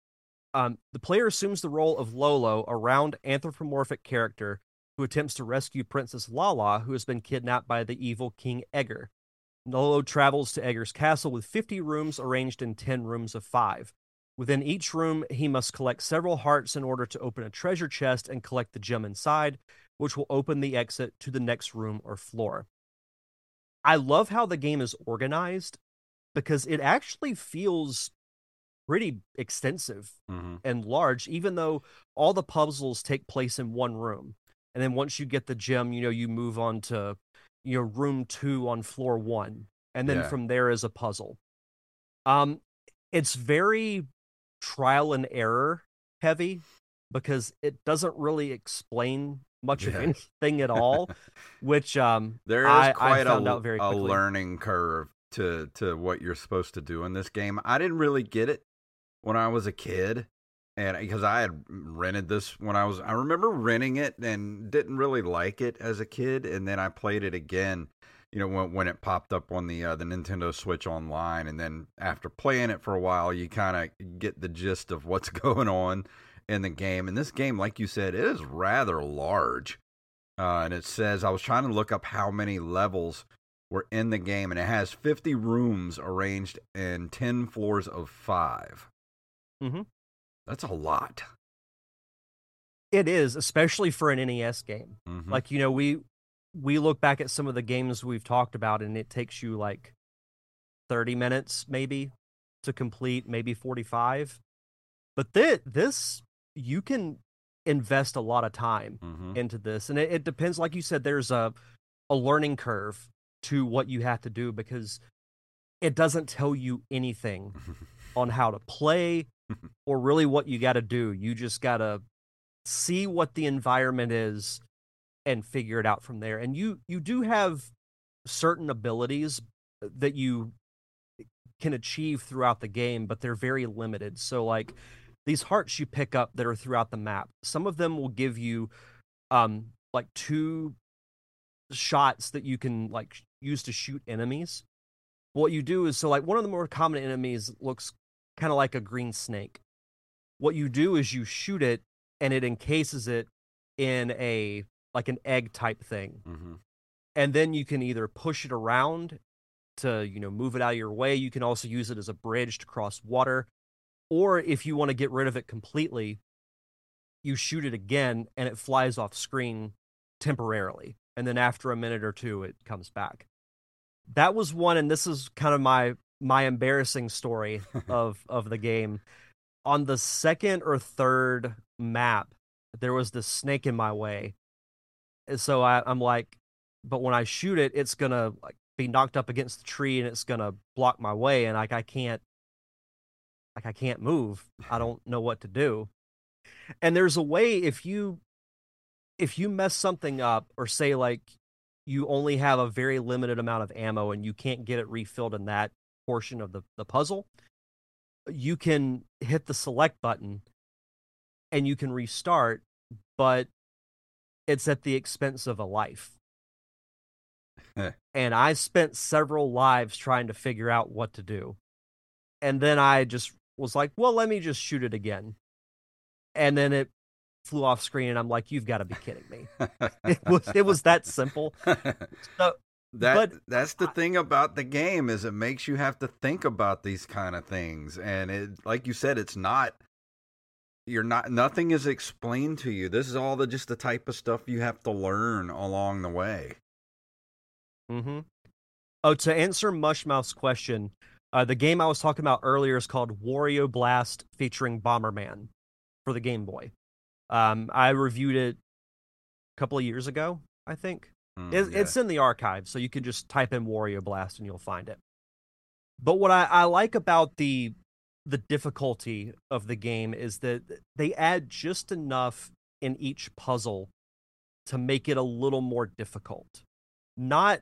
um, the player assumes the role of Lolo, a round anthropomorphic character who attempts to rescue Princess Lala, who has been kidnapped by the evil King Edgar. Lolo travels to Edgar's castle with fifty rooms arranged in ten rooms of five. Within each room, he must collect several hearts in order to open a treasure chest and collect the gem inside, which will open the exit to the next room or floor. I love how the game is organized, because it actually feels pretty extensive mm-hmm. and large, even though all the puzzles take place in one room. And then once you get the gem, you know, you move on to, you know, room two on floor one. And then yeah. from there is a puzzle. Um, it's very trial and error heavy, because it doesn't really explain much yeah. of anything at all, which um,
there is
I,
quite
I found
a,
out very
a
quickly.
learning curve to to what you're supposed to do in this game. I didn't really get it when I was a kid, and because I had rented this when I was, I remember renting it and didn't really like it as a kid, and then I played it again, you know, when when it popped up on the uh, the Nintendo Switch Online, and then after playing it for a while, you kind of get the gist of what's going on in the game. And this game, like you said, it is rather large, uh, and it says, I was trying to look up how many levels were in the game, and it has fifty rooms arranged in ten floors of five.
Mm-hmm.
That's a lot.
It is, especially for an N E S game.
Mm-hmm.
Like, you know, we we look back at some of the games we've talked about, and it takes you like thirty minutes maybe to complete, maybe forty-five. But th- this, you can invest a lot of time
Mm-hmm.
into this. And it, it depends, like you said, there's a, a learning curve to what you have to do, because it doesn't tell you anything on how to play or really what you got to do. You just got to see what the environment is and figure it out from there. And you you do have certain abilities that you can achieve throughout the game, but they're very limited. So like these hearts you pick up that are throughout the map, some of them will give you um like two shots that you can like use to shoot enemies. What you do is, so like one of the more common enemies looks kind of like a green snake. What you do is you shoot it and it encases it in a like an egg type thing.
Mm-hmm.
And then you can either push it around to, you know, move it out of your way. You can also use it as a bridge to cross water. Or if you want to get rid of it completely, you shoot it again and it flies off screen temporarily. And then after a minute or two, it comes back. That was one, and this is kind of my my embarrassing story of, of the game. On the second or third map, there was this snake in my way. And so I, I'm like, but when I shoot it, it's going to like be knocked up against the tree and it's going to block my way. And like, I can't, like, I can't move. I don't know what to do. And there's a way, if you, if you mess something up, or say like you only have a very limited amount of ammo and you can't get it refilled in that portion of the, the puzzle, you can hit the select button and you can restart, but it's at the expense of a life. And I spent several lives trying to figure out what to do. And then I just was like, well, let me just shoot it again. And then it flew off screen and I'm like, you've got to be kidding me. it was it was that simple. So
that
but,
that's the thing about the game, is it makes you have to think about these kind of things. And it, like you said, it's not you're not nothing is explained to you. This is all the just the type of stuff you have to learn along the way.
Mm-hmm. Oh, to answer Mushmouth's question, uh, the game I was talking about earlier is called Wario Blast featuring Bomberman for the Game Boy. Um, I reviewed it a couple of years ago, I think.
Mm,
it,
yeah.
It's in the archive, so you can just type in Wario Blast and you'll find it. But what I, I like about the the difficulty of the game is that they add just enough in each puzzle to make it a little more difficult. Not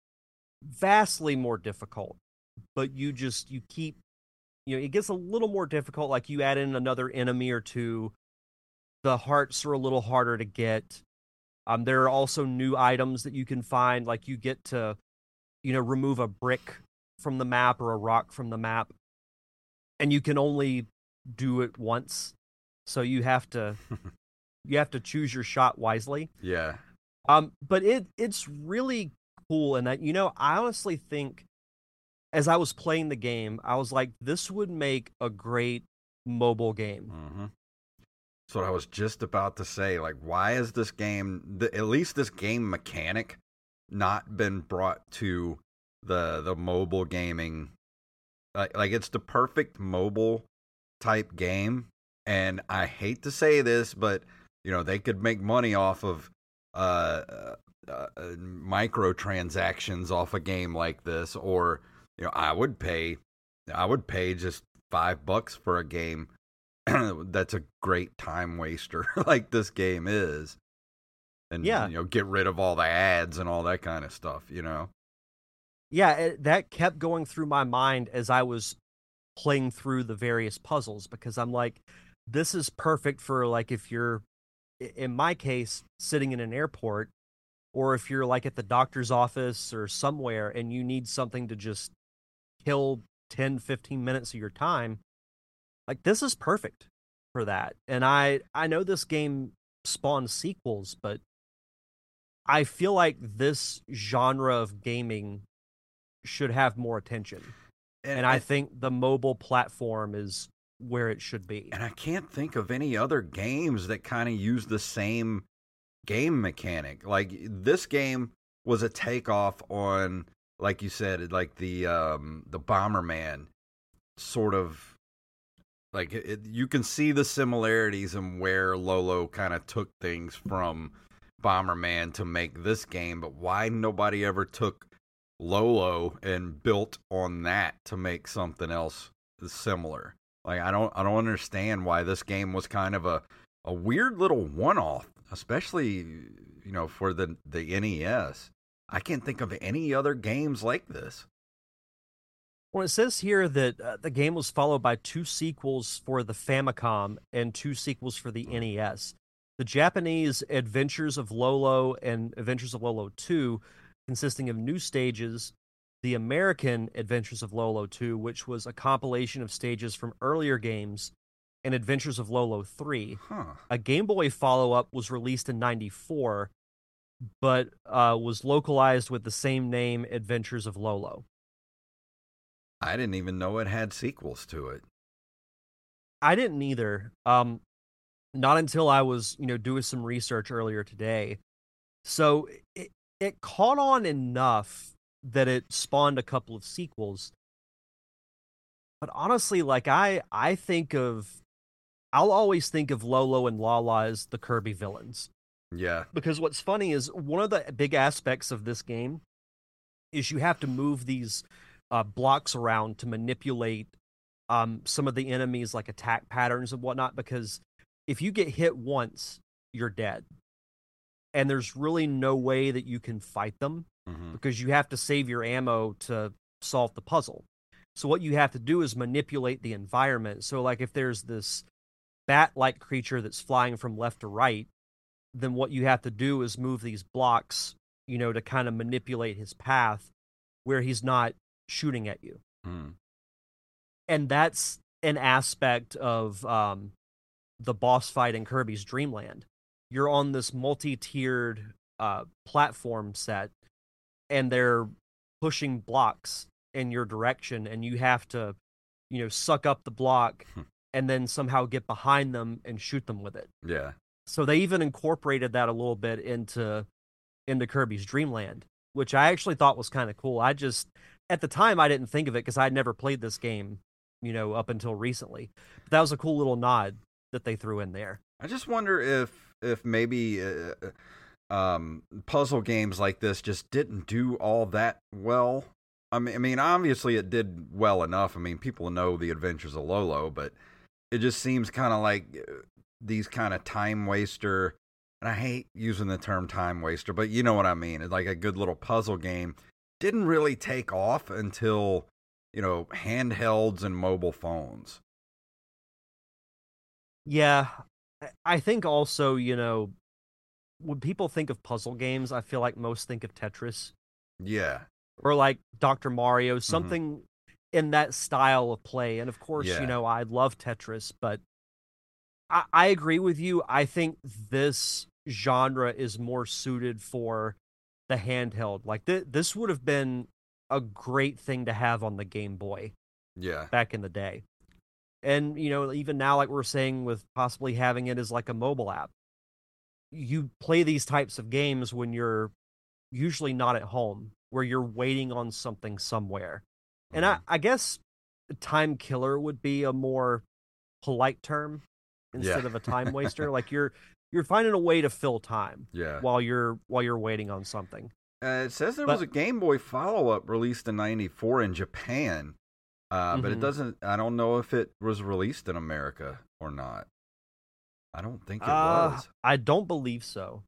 vastly more difficult, but you just, you keep, you know, it gets a little more difficult. Like you add in another enemy or two. The hearts are a little harder to get. Um, there are also new items that you can find. Like you get to, you know, remove a brick from the map or a rock from the map. And you can only do it once. So you have to, you have to choose your shot wisely.
Yeah.
Um, but it it's really cool in that, you know, I honestly think as I was playing the game, I was like, this would make a great mobile game.
Mm-hmm. That's what I was just about to say. Like, why is this game, the, at least this game mechanic, not been brought to the the mobile gaming? Like, like it's the perfect mobile type game, and I hate to say this, but you know they could make money off of uh, uh, uh, microtransactions off a game like this, or you know I would pay, I would pay just five bucks for a game that's a great time waster like this game is, and
yeah.
you know get rid of all the ads and all that kind of stuff, you know.
Yeah, it, that kept going through my mind as I was playing through the various puzzles, because I'm like, this is perfect for like if you're, in my case, sitting in an airport, or if you're like at the doctor's office or somewhere and you need something to just kill ten, fifteen minutes of your time. Like, this is perfect for that. And I, I know this game spawns sequels, but I feel like this genre of gaming should have more attention. And, and I, I think the mobile platform is where it should be.
And I can't think of any other games that kind of use the same game mechanic. Like, this game was a takeoff on, like you said, like the um, the Bomberman sort of, like, it, you can see the similarities in where Lolo kind of took things from Bomberman to make this game, but why nobody ever took Lolo and built on that to make something else similar? Like, I don't I don't understand why this game was kind of a, a weird little one-off, especially, you know, for the, the N E S. I can't think of any other games like this.
Well, it says here that uh, the game was followed by two sequels for the Famicom and two sequels for the N E S. The Japanese Adventures of Lolo and Adventures of Lolo two, consisting of new stages. The American Adventures of Lolo two, which was a compilation of stages from earlier games, and Adventures of Lolo three.
Huh.
A Game Boy follow-up was released in ninety-four, but uh, was localized with the same name, Adventures of Lolo.
I didn't even know it had sequels to it.
I didn't either. Um, not until I was, you know, doing some research earlier today. So it, it caught on enough that it spawned a couple of sequels. But honestly, like, I, I think of, I'll always think of Lolo and Lala as the Kirby villains.
Yeah.
Because what's funny is one of the big aspects of this game is you have to move these uh, blocks around to manipulate um, some of the enemies, like attack patterns and whatnot, because if you get hit once, you're dead. And there's really no way that you can fight them, mm-hmm. because you have to save your ammo to solve the puzzle. So what you have to do is manipulate the environment. So like if there's this bat-like creature that's flying from left to right, then what you have to do is move these blocks, you know, to kind of manipulate his path where he's not shooting at you.
Mm.
And that's an aspect of um, the boss fight in Kirby's Dream Land. You're on this multi-tiered uh, platform set, and they're pushing blocks in your direction, and you have to, you know, suck up the block and then somehow get behind them and shoot them with it.
Yeah.
So they even incorporated that a little bit into into Kirby's Dream Land, which I actually thought was kind of cool. I just, at the time, I didn't think of it because I'd never played this game, you know, up until recently. But that was a cool little nod that they threw in there.
I just wonder if if maybe uh, um, puzzle games like this just didn't do all that well. I mean, I mean, obviously it did well enough. I mean, people know the Adventures of Lolo, but it just seems kind of like these kind of time waster, and I hate using the term time waster, but you know what I mean. It's like a good little puzzle game didn't really take off until, you know, handhelds and mobile phones.
Yeah, I think also, you know, when people think of puzzle games, I feel like most think of Tetris.
Yeah.
Or like Doctor Mario, something mm-hmm. in that style of play. And of course,
yeah.
you know, I love Tetris, but I, I agree with you. I think this genre is more suited for the handheld. Like th- this would have been a great thing to have on the Game Boy.
Yeah.
Back in the day. And, you know, even now, like we're saying, with possibly having it as like a mobile app, you play these types of games when you're usually not at home, where you're waiting on something somewhere. Mm-hmm. And I, I guess time killer would be a more polite term instead
yeah.
of a time waster. Like you're you're finding a way to fill time
yeah.
while you're while you're waiting on something.
Uh, it says there
but,
was a Game Boy follow-up released in ninety-four in Japan. Uh, but mm-hmm. it doesn't, I don't know if it was released in America or not. I don't think it
uh,
was.
I don't believe so.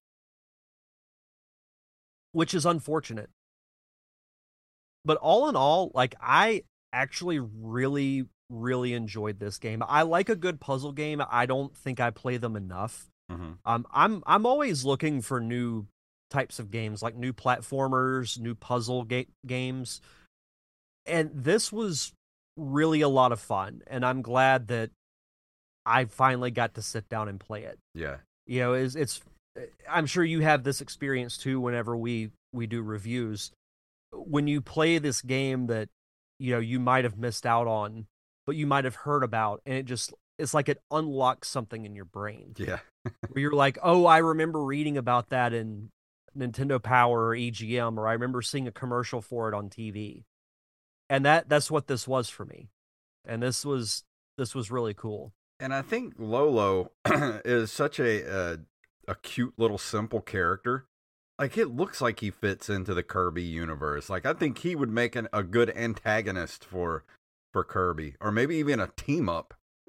Which is unfortunate. But all in all, like, I actually really really enjoyed this game. I like a good puzzle game. I don't think I play them enough.
Mm-hmm.
Um, I'm I'm always looking for new types of games, like new platformers, new puzzle ga- games. And this was really a lot of fun, and I'm glad that I finally got to sit down and play it.
Yeah.
You know, it's, it's I'm sure you have this experience too whenever we we do reviews. When you play this game that, you know, you might have missed out on, but you might have heard about, and it just, it's like it unlocks something in your brain.
Yeah.
Where you're like, oh, I remember reading about that in Nintendo Power or E G M, or I remember seeing a commercial for it on T V. And that that's what this was for me. And this was this was really cool.
And I think Lolo is such a, a a cute little simple character. Like, it looks like he fits into the Kirby universe. Like, I think he would make an, a good antagonist for for Kirby, or maybe even a team up.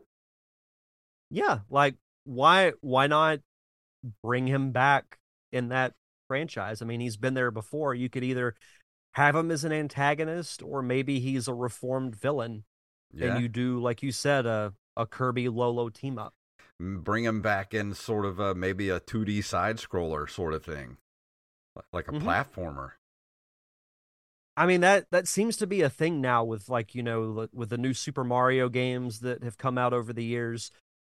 Yeah, like why why not bring him back in that franchise? I mean, he's been there before. You could either have him as an antagonist, or maybe he's a reformed villain,
Yeah.
and you do, like you said, a a Kirby Lolo team up.
Bring him back in sort of a, maybe a two D side scroller sort of thing, like a
Mhm.
platformer.
I mean, that that seems to be a thing now with, like, you know, with the new Super Mario games that have come out over the years.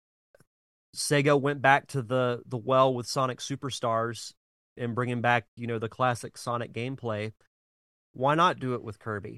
Sega went back to the the well with Sonic Superstars and bringing back, you know, the classic Sonic gameplay. Why not do it with Kirby?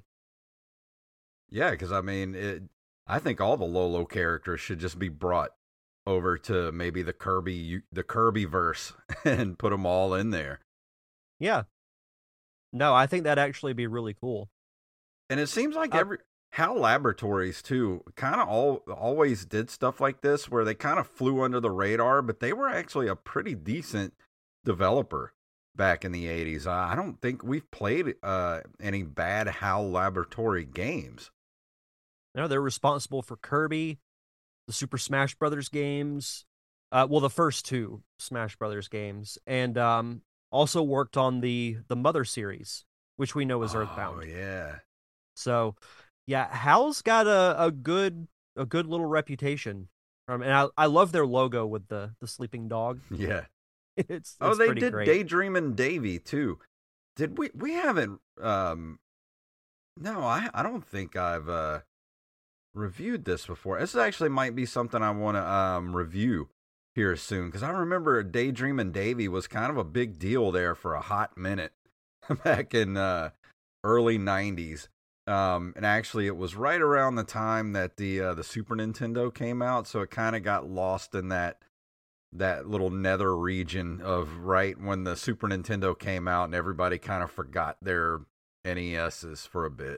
Yeah, because I mean, it, I think all the Lolo characters should just be brought over to maybe the Kirby the Kirby verse and put them all in there.
Yeah. No, I think that'd actually be really cool.
And it seems like
Uh,
every HAL Laboratories too kind of all always did stuff like this, where they kind of flew under the radar, but they were actually a pretty decent developer back in the eighties. Uh, I don't think we've played uh, any bad HAL Laboratory games.
You know, they're responsible for Kirby, the Super Smash Brothers games, uh, well, the first two Smash Brothers games, and um, also worked on the the Mother series, which we know is Earthbound.
Oh yeah,
So, yeah, HAL's got a, a good a good little reputation. Um, and I I love their logo with the the sleeping dog.
yeah.
It's, it's
Oh, they
pretty
did
great.
Daydreamin' Davy too. Did we? We haven't. Um, no, I I don't think I've uh, reviewed this before. This actually might be something I want to um review here soon, because I remember Daydreamin' Davy was kind of a big deal there for a hot minute back in uh, early nineties. Um, and actually, it was right around the time that the uh, the Super Nintendo came out, so it kind of got lost in that that little nether region of right when the Super Nintendo came out, and everybody kind of forgot their N E S's for a bit.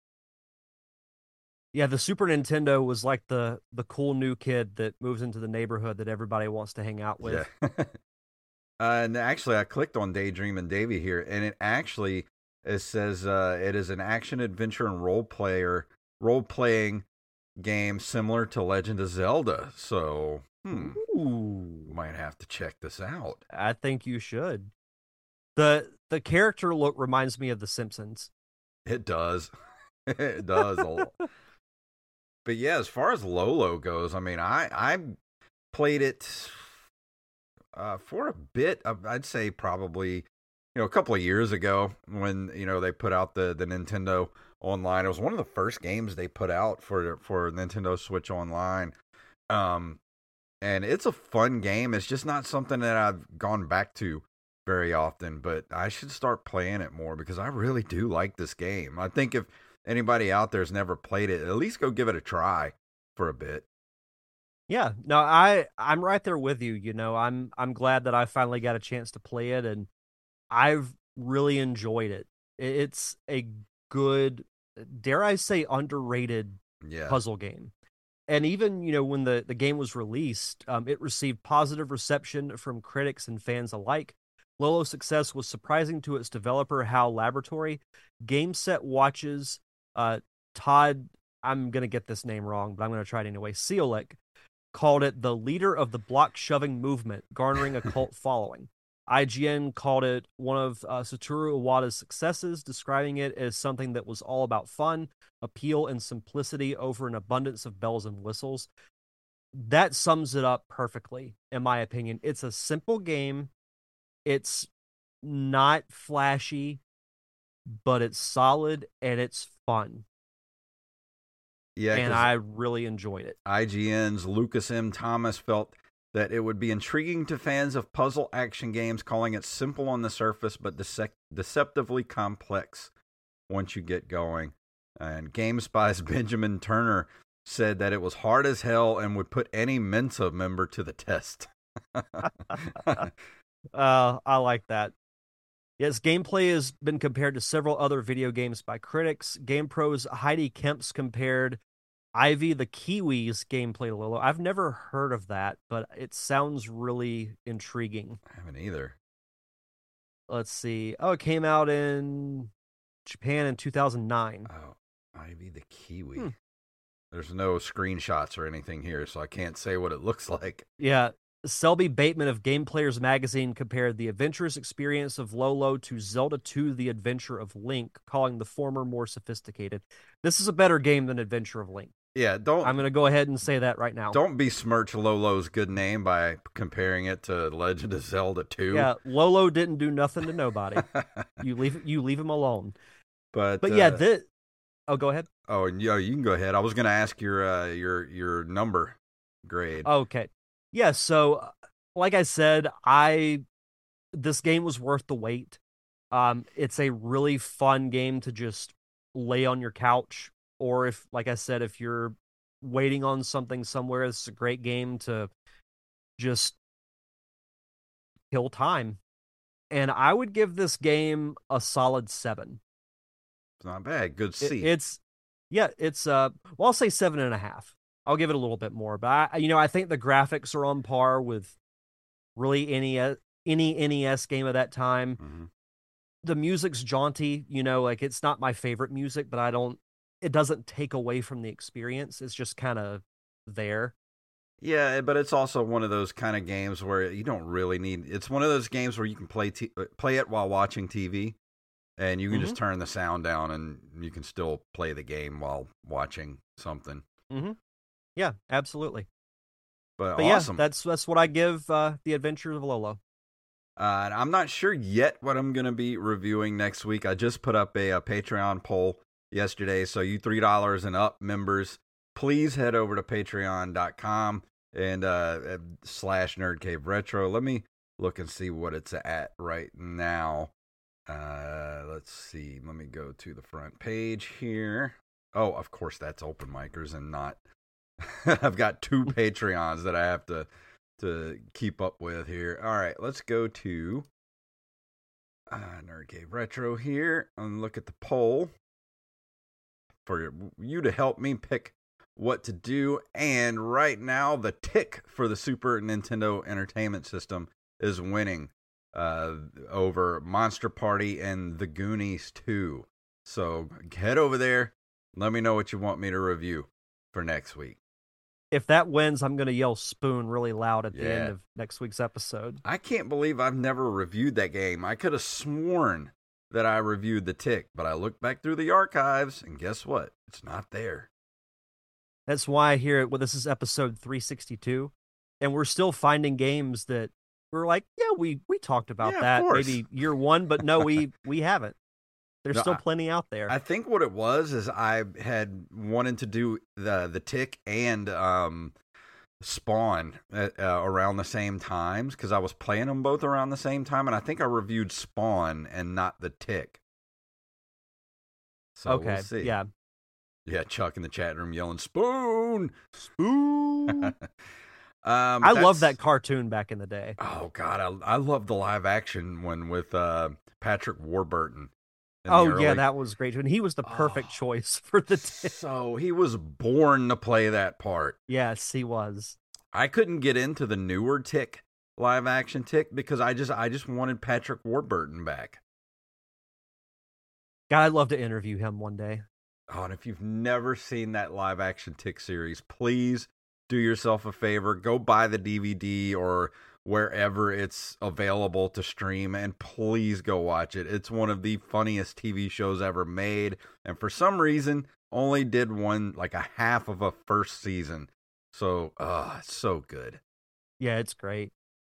Yeah, the Super Nintendo was like the the cool new kid that moves into the neighborhood that everybody wants to hang out with.
Yeah. uh, and actually, I clicked on Daydreamin' Davy here, and it actually it says uh, it is an action adventure and role player role playing game similar to Legend of Zelda. So, hmm,
Ooh,
might have to check this out.
I think you should. the The character look reminds me of The Simpsons.
It does, it does. a lot. But yeah, as far as Lolo goes, I mean, I I played it uh, for a bit. I'd say probably, you know, a couple of years ago when, you know, they put out the, the Nintendo Online. It was one of the first games they put out for for Nintendo Switch Online. Um, and it's a fun game. It's just not something that I've gone back to very often, but I should start playing it more because I really do like this game. I think if anybody out there has never played it, at least go give it a try for a bit.
Yeah, no, I I'm right there with you. You know, I'm I'm glad that I finally got a chance to play it, and I've really enjoyed it. It's a good, dare I say, underrated
Yeah.
puzzle game. And even, you know, when the, the game was released, um, it received positive reception from critics and fans alike. Lolo's success was surprising to its developer, HAL Laboratory. GameSet Watch's uh, Todd, I'm going to get this name wrong, but I'm going to try it anyway, Ciolek, called it the leader of the block-shoving movement, garnering a cult following. I G N called it one of uh, Satoru Iwata's successes, describing it as something that was all about fun, appeal, and simplicity over an abundance of bells and whistles. That sums it up perfectly, in my opinion. It's a simple game. It's not flashy, but it's solid and it's fun.
Yeah,
and I really enjoyed it.
I G N's Lucas M. Thomas felt that it would be intriguing to fans of puzzle action games, calling it simple on the surface but dece- deceptively complex once you get going. And GameSpy's Benjamin Turner said that it was hard as hell and would put any Mensa member to the test.
uh, I like that. Yes, gameplay has been compared to several other video games by critics. GamePro's Heidi Kemps compared Ivy the Kiwi's gameplay to Lolo. I've never heard of that, but it sounds really intriguing.
I haven't either.
Let's see. Oh, it came out in Japan in two thousand nine.
Oh, Ivy the Kiwi.
Hmm.
There's no screenshots or anything here, so I can't say what it looks like.
Yeah. Selby Bateman of Game Players magazine compared the adventurous experience of Lolo to Zelda two The Adventure of Link, calling the former more sophisticated. This is a better game than Adventure of Link.
Yeah, don't.
I'm going to go ahead and say that right now.
Don't besmirch Lolo's good name by comparing it to Legend of Zelda two.
Yeah, Lolo didn't do nothing to nobody. you leave you leave him alone.
But
but
uh,
yeah, this. Oh, go ahead.
Oh, yeah, you can go ahead. I was going to ask your uh, your your number grade.
Okay. Yeah, so like I said, I this game was worth the wait. Um, it's a really fun game to just lay on your couch, or if, like I said, if you're waiting on something somewhere, it's a great game to just kill time. And I would give this game a solid seven.
It's not bad. Good C.
It, it's yeah, it's uh, well, I'll say seven and a half. I'll give it a little bit more, but I, you know, I think the graphics are on par with really any any N E S game of that time.
Mm-hmm.
The music's jaunty, you know, like it's not my favorite music, but I don't. It doesn't take away from the experience. It's just kind of there.
Yeah, but it's also one of those kind of games where you don't really need. It's one of those games where you can play t- play it while watching T V, and you can mm-hmm. just turn the sound down, and you can still play the game while watching something.
Mm-hmm. Yeah, absolutely.
But,
but
awesome.
yeah, that's that's what I give uh, The Adventures of Lolo.
Uh, and I'm not sure yet what I'm going to be reviewing next week. I just put up a, a Patreon poll yesterday, so you three dollars and up members, please head over to patreon dot com and uh, slash Nerd Cave Retro. Let me look and see what it's at right now. Uh, let's see. Let me go to the front page here. Oh, of course, that's Open Micers and not... I've got two Patreons that I have to to keep up with here. All right, let's go to uh, Nerd Cave Retro here and look at the poll for you to help me pick what to do. And right now, the tick for the Super Nintendo Entertainment System is winning uh, over Monster Party and The Goonies two. So head over there. Let me know what you want me to review for next week.
If that wins, I'm going to yell spoon really loud at
yeah.
the end of next week's episode.
I can't believe I've never reviewed that game. I could have sworn that I reviewed The Tick, but I looked back through the archives, and guess what? It's not there.
That's why here, well, this is episode three sixty-two, and we're still finding games that we're like, yeah, we, we talked about
yeah,
that maybe year one, but no, we, we haven't. There's
no,
still plenty out there.
I think what it was is I had wanted to do the the Tick and um, Spawn at, uh, around the same times because I was playing them both around the same time, and I think I reviewed Spawn and not the Tick. So
okay,
we'll see.
yeah.
Yeah, Chuck in the chat room yelling, spoon! Spoon! um,
I love that cartoon back in the day.
Oh, God. I, I love the live action one with uh, Patrick Warburton.
Oh, early... yeah, that was great. And he was the perfect oh, choice for the Tick.
So he was born to play that part.
Yes, he was.
I couldn't get into the newer Tick, live action Tick, because I just I just wanted Patrick Warburton back.
God, I'd love to interview him one day.
Oh, and if you've never seen that live action Tick series, please do yourself a favor. Go buy the D V D or wherever it's available to stream, and please go watch it. It's one of the funniest T V shows ever made, and for some reason only did one, like a half of a first season. So, uh, it's so good.
Yeah, it's great.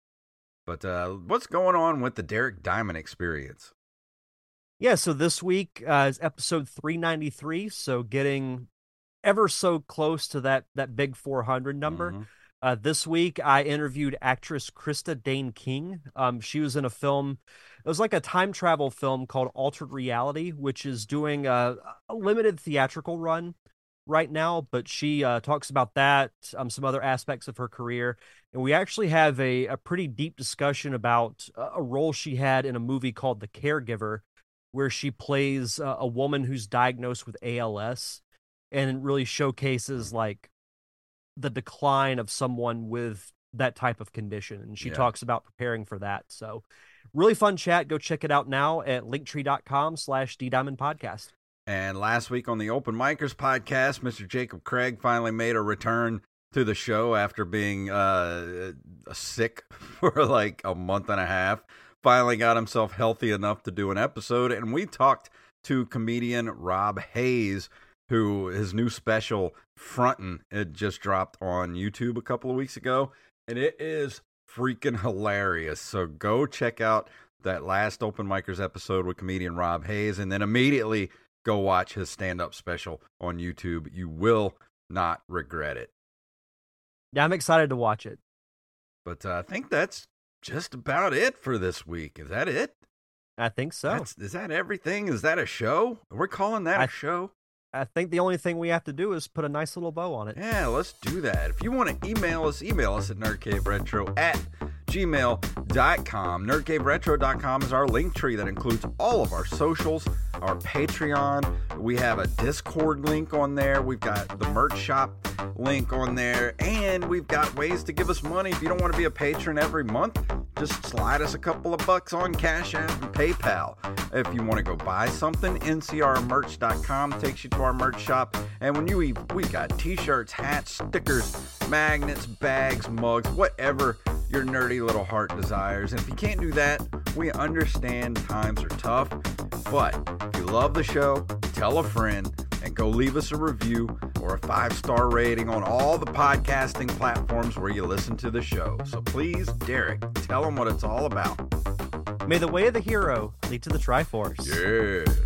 But uh, what's going on with the Derek Diamond Experience?
Yeah, so this week uh, is episode three ninety-three, so getting ever so close to that that big four hundred number. Mm-hmm. Uh, this week, I interviewed actress Krista Dane King. Um, she was in a film, it was like a time travel film called Altered Reality, which is doing a, a limited theatrical run right now, but she uh, talks about that, um, some other aspects of her career, and we actually have a, a pretty deep discussion about a role she had in a movie called The Caregiver, where she plays uh, a woman who's diagnosed with A L S, and it really showcases like the decline of someone with that type of condition. And she yeah. talks about preparing for that. So really fun chat. Go check it out now at linktree.com slash D Diamond Podcast.
And last week on the Open Micers podcast, Mister Jacob Craig finally made a return to the show after being uh, sick for like a month and a half. Finally got himself healthy enough to do an episode, and we talked to comedian Rob Hayes, who his new special Frontin', it just dropped on YouTube a couple of weeks ago, and it is freaking hilarious. So go check out that last Open Micers episode with comedian Rob Hayes, and then immediately go watch his stand-up special on YouTube. You will not regret it.
Yeah, I'm excited to watch it.
But uh, I think that's just about it for this week. Is that it?
I think so.
That's, is that everything? Is that a show? We're calling that
I,
a show?
I think the only thing we have to do is put a nice little bow on it.
Yeah, let's do that. If you want to email us, email us at nerdcaveretro at gmail dot com. nerd cave retro dot com is our link tree that includes all of our socials, our Patreon. We have a Discord link on there. We've got the merch shop link on there. And we've got ways to give us money. If you don't want to be a patron every month, just slide us a couple of bucks on Cash App and PayPal. If you want to go buy something, N C R merch dot com takes you to our merch shop. And when you eat, we got t-shirts, hats, stickers, magnets, bags, mugs, whatever your nerdy little heart desires. And if you can't do that, we understand times are tough. But if you love the show, tell a friend and go leave us a review or a five-star rating on all the podcasting platforms where you listen to the show. So please, Derek, tell them what it's all about.
May the way of the hero lead to the Triforce.
Yes.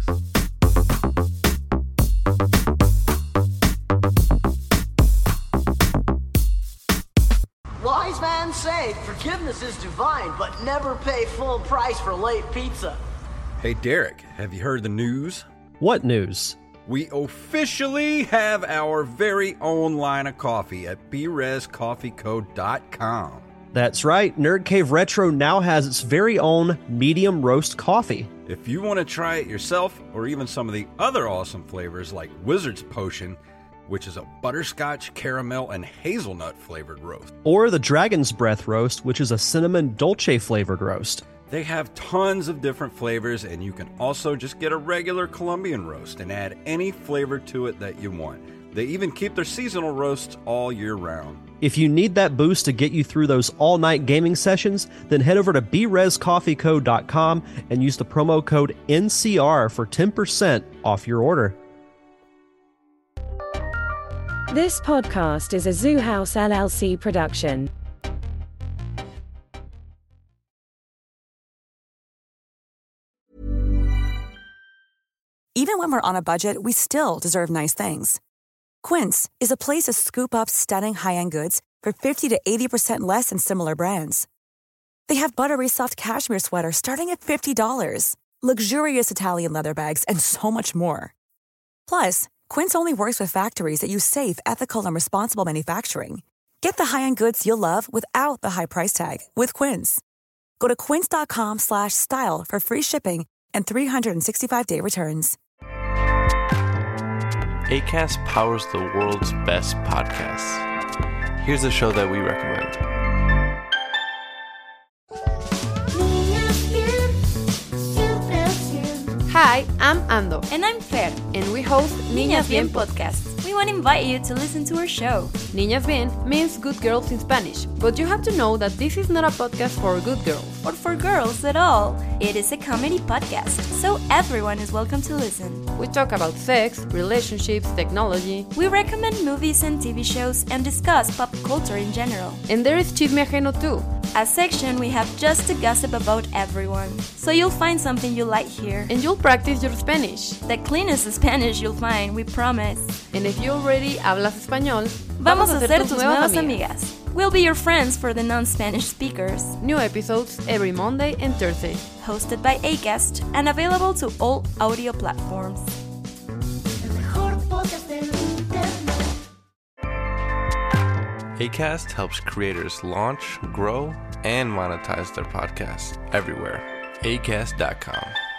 Wise man say forgiveness is divine, but never pay full price for late pizza.
Hey, Derek, have you heard the news?
What news?
We officially have our very own line of coffee at b res coffee co dot com.
That's right. Nerd Cave Retro now has its very own medium roast coffee.
If you want to try it yourself, or even some of the other awesome flavors like Wizard's Potion, which is a butterscotch, caramel, and hazelnut flavored roast,
or the Dragon's Breath roast, which is a cinnamon dolce flavored roast.
They have tons of different flavors, and you can also just get a regular Colombian roast and add any flavor to it that you want. They even keep their seasonal roasts all year round.
If you need that boost to get you through those all-night gaming sessions, then head over to b res coffee co dot com and use the promo code N C R for ten percent off your order.
This podcast is a Zoo House L L C production.
Even when we're on a budget, we still deserve nice things. Quince is a place to scoop up stunning high-end goods for fifty to eighty percent less than similar brands. They have buttery soft cashmere sweaters starting at fifty dollars, luxurious Italian leather bags, and so much more. Plus, Quince only works with factories that use safe, ethical, and responsible manufacturing. Get the high-end goods you'll love without the high price tag with Quince. Go to quince dot com slash style for free shipping and three sixty-five day returns.
Acast powers the world's best podcasts. Here's a show that we recommend.
Hi, I'm Ando.
And I'm Fer.
And we host Niñas Bien Podcast. we want to invite you to listen to our show.
Niñas Bien means good girls in Spanish, but you have to know that this is not a podcast for good girls.
Or for girls at all. It is a comedy podcast, so everyone is welcome to listen.
We talk about sex, relationships, technology.
We recommend movies and T V shows and discuss pop culture in general.
And there is Chisme Ajeno too.
A section we have just to gossip about everyone. So you'll find something you like here.
And you'll practice your Spanish.
The cleanest Spanish you'll find, we promise.
And if you already hablas español,
vamos a ser tus nuevas amigas. We'll be your friends for the non-Spanish speakers.
New episodes every Monday and Thursday.
Hosted by Acast and available to all audio platforms.
Acast helps creators launch, grow, and monetize their podcasts everywhere. Acast dot com.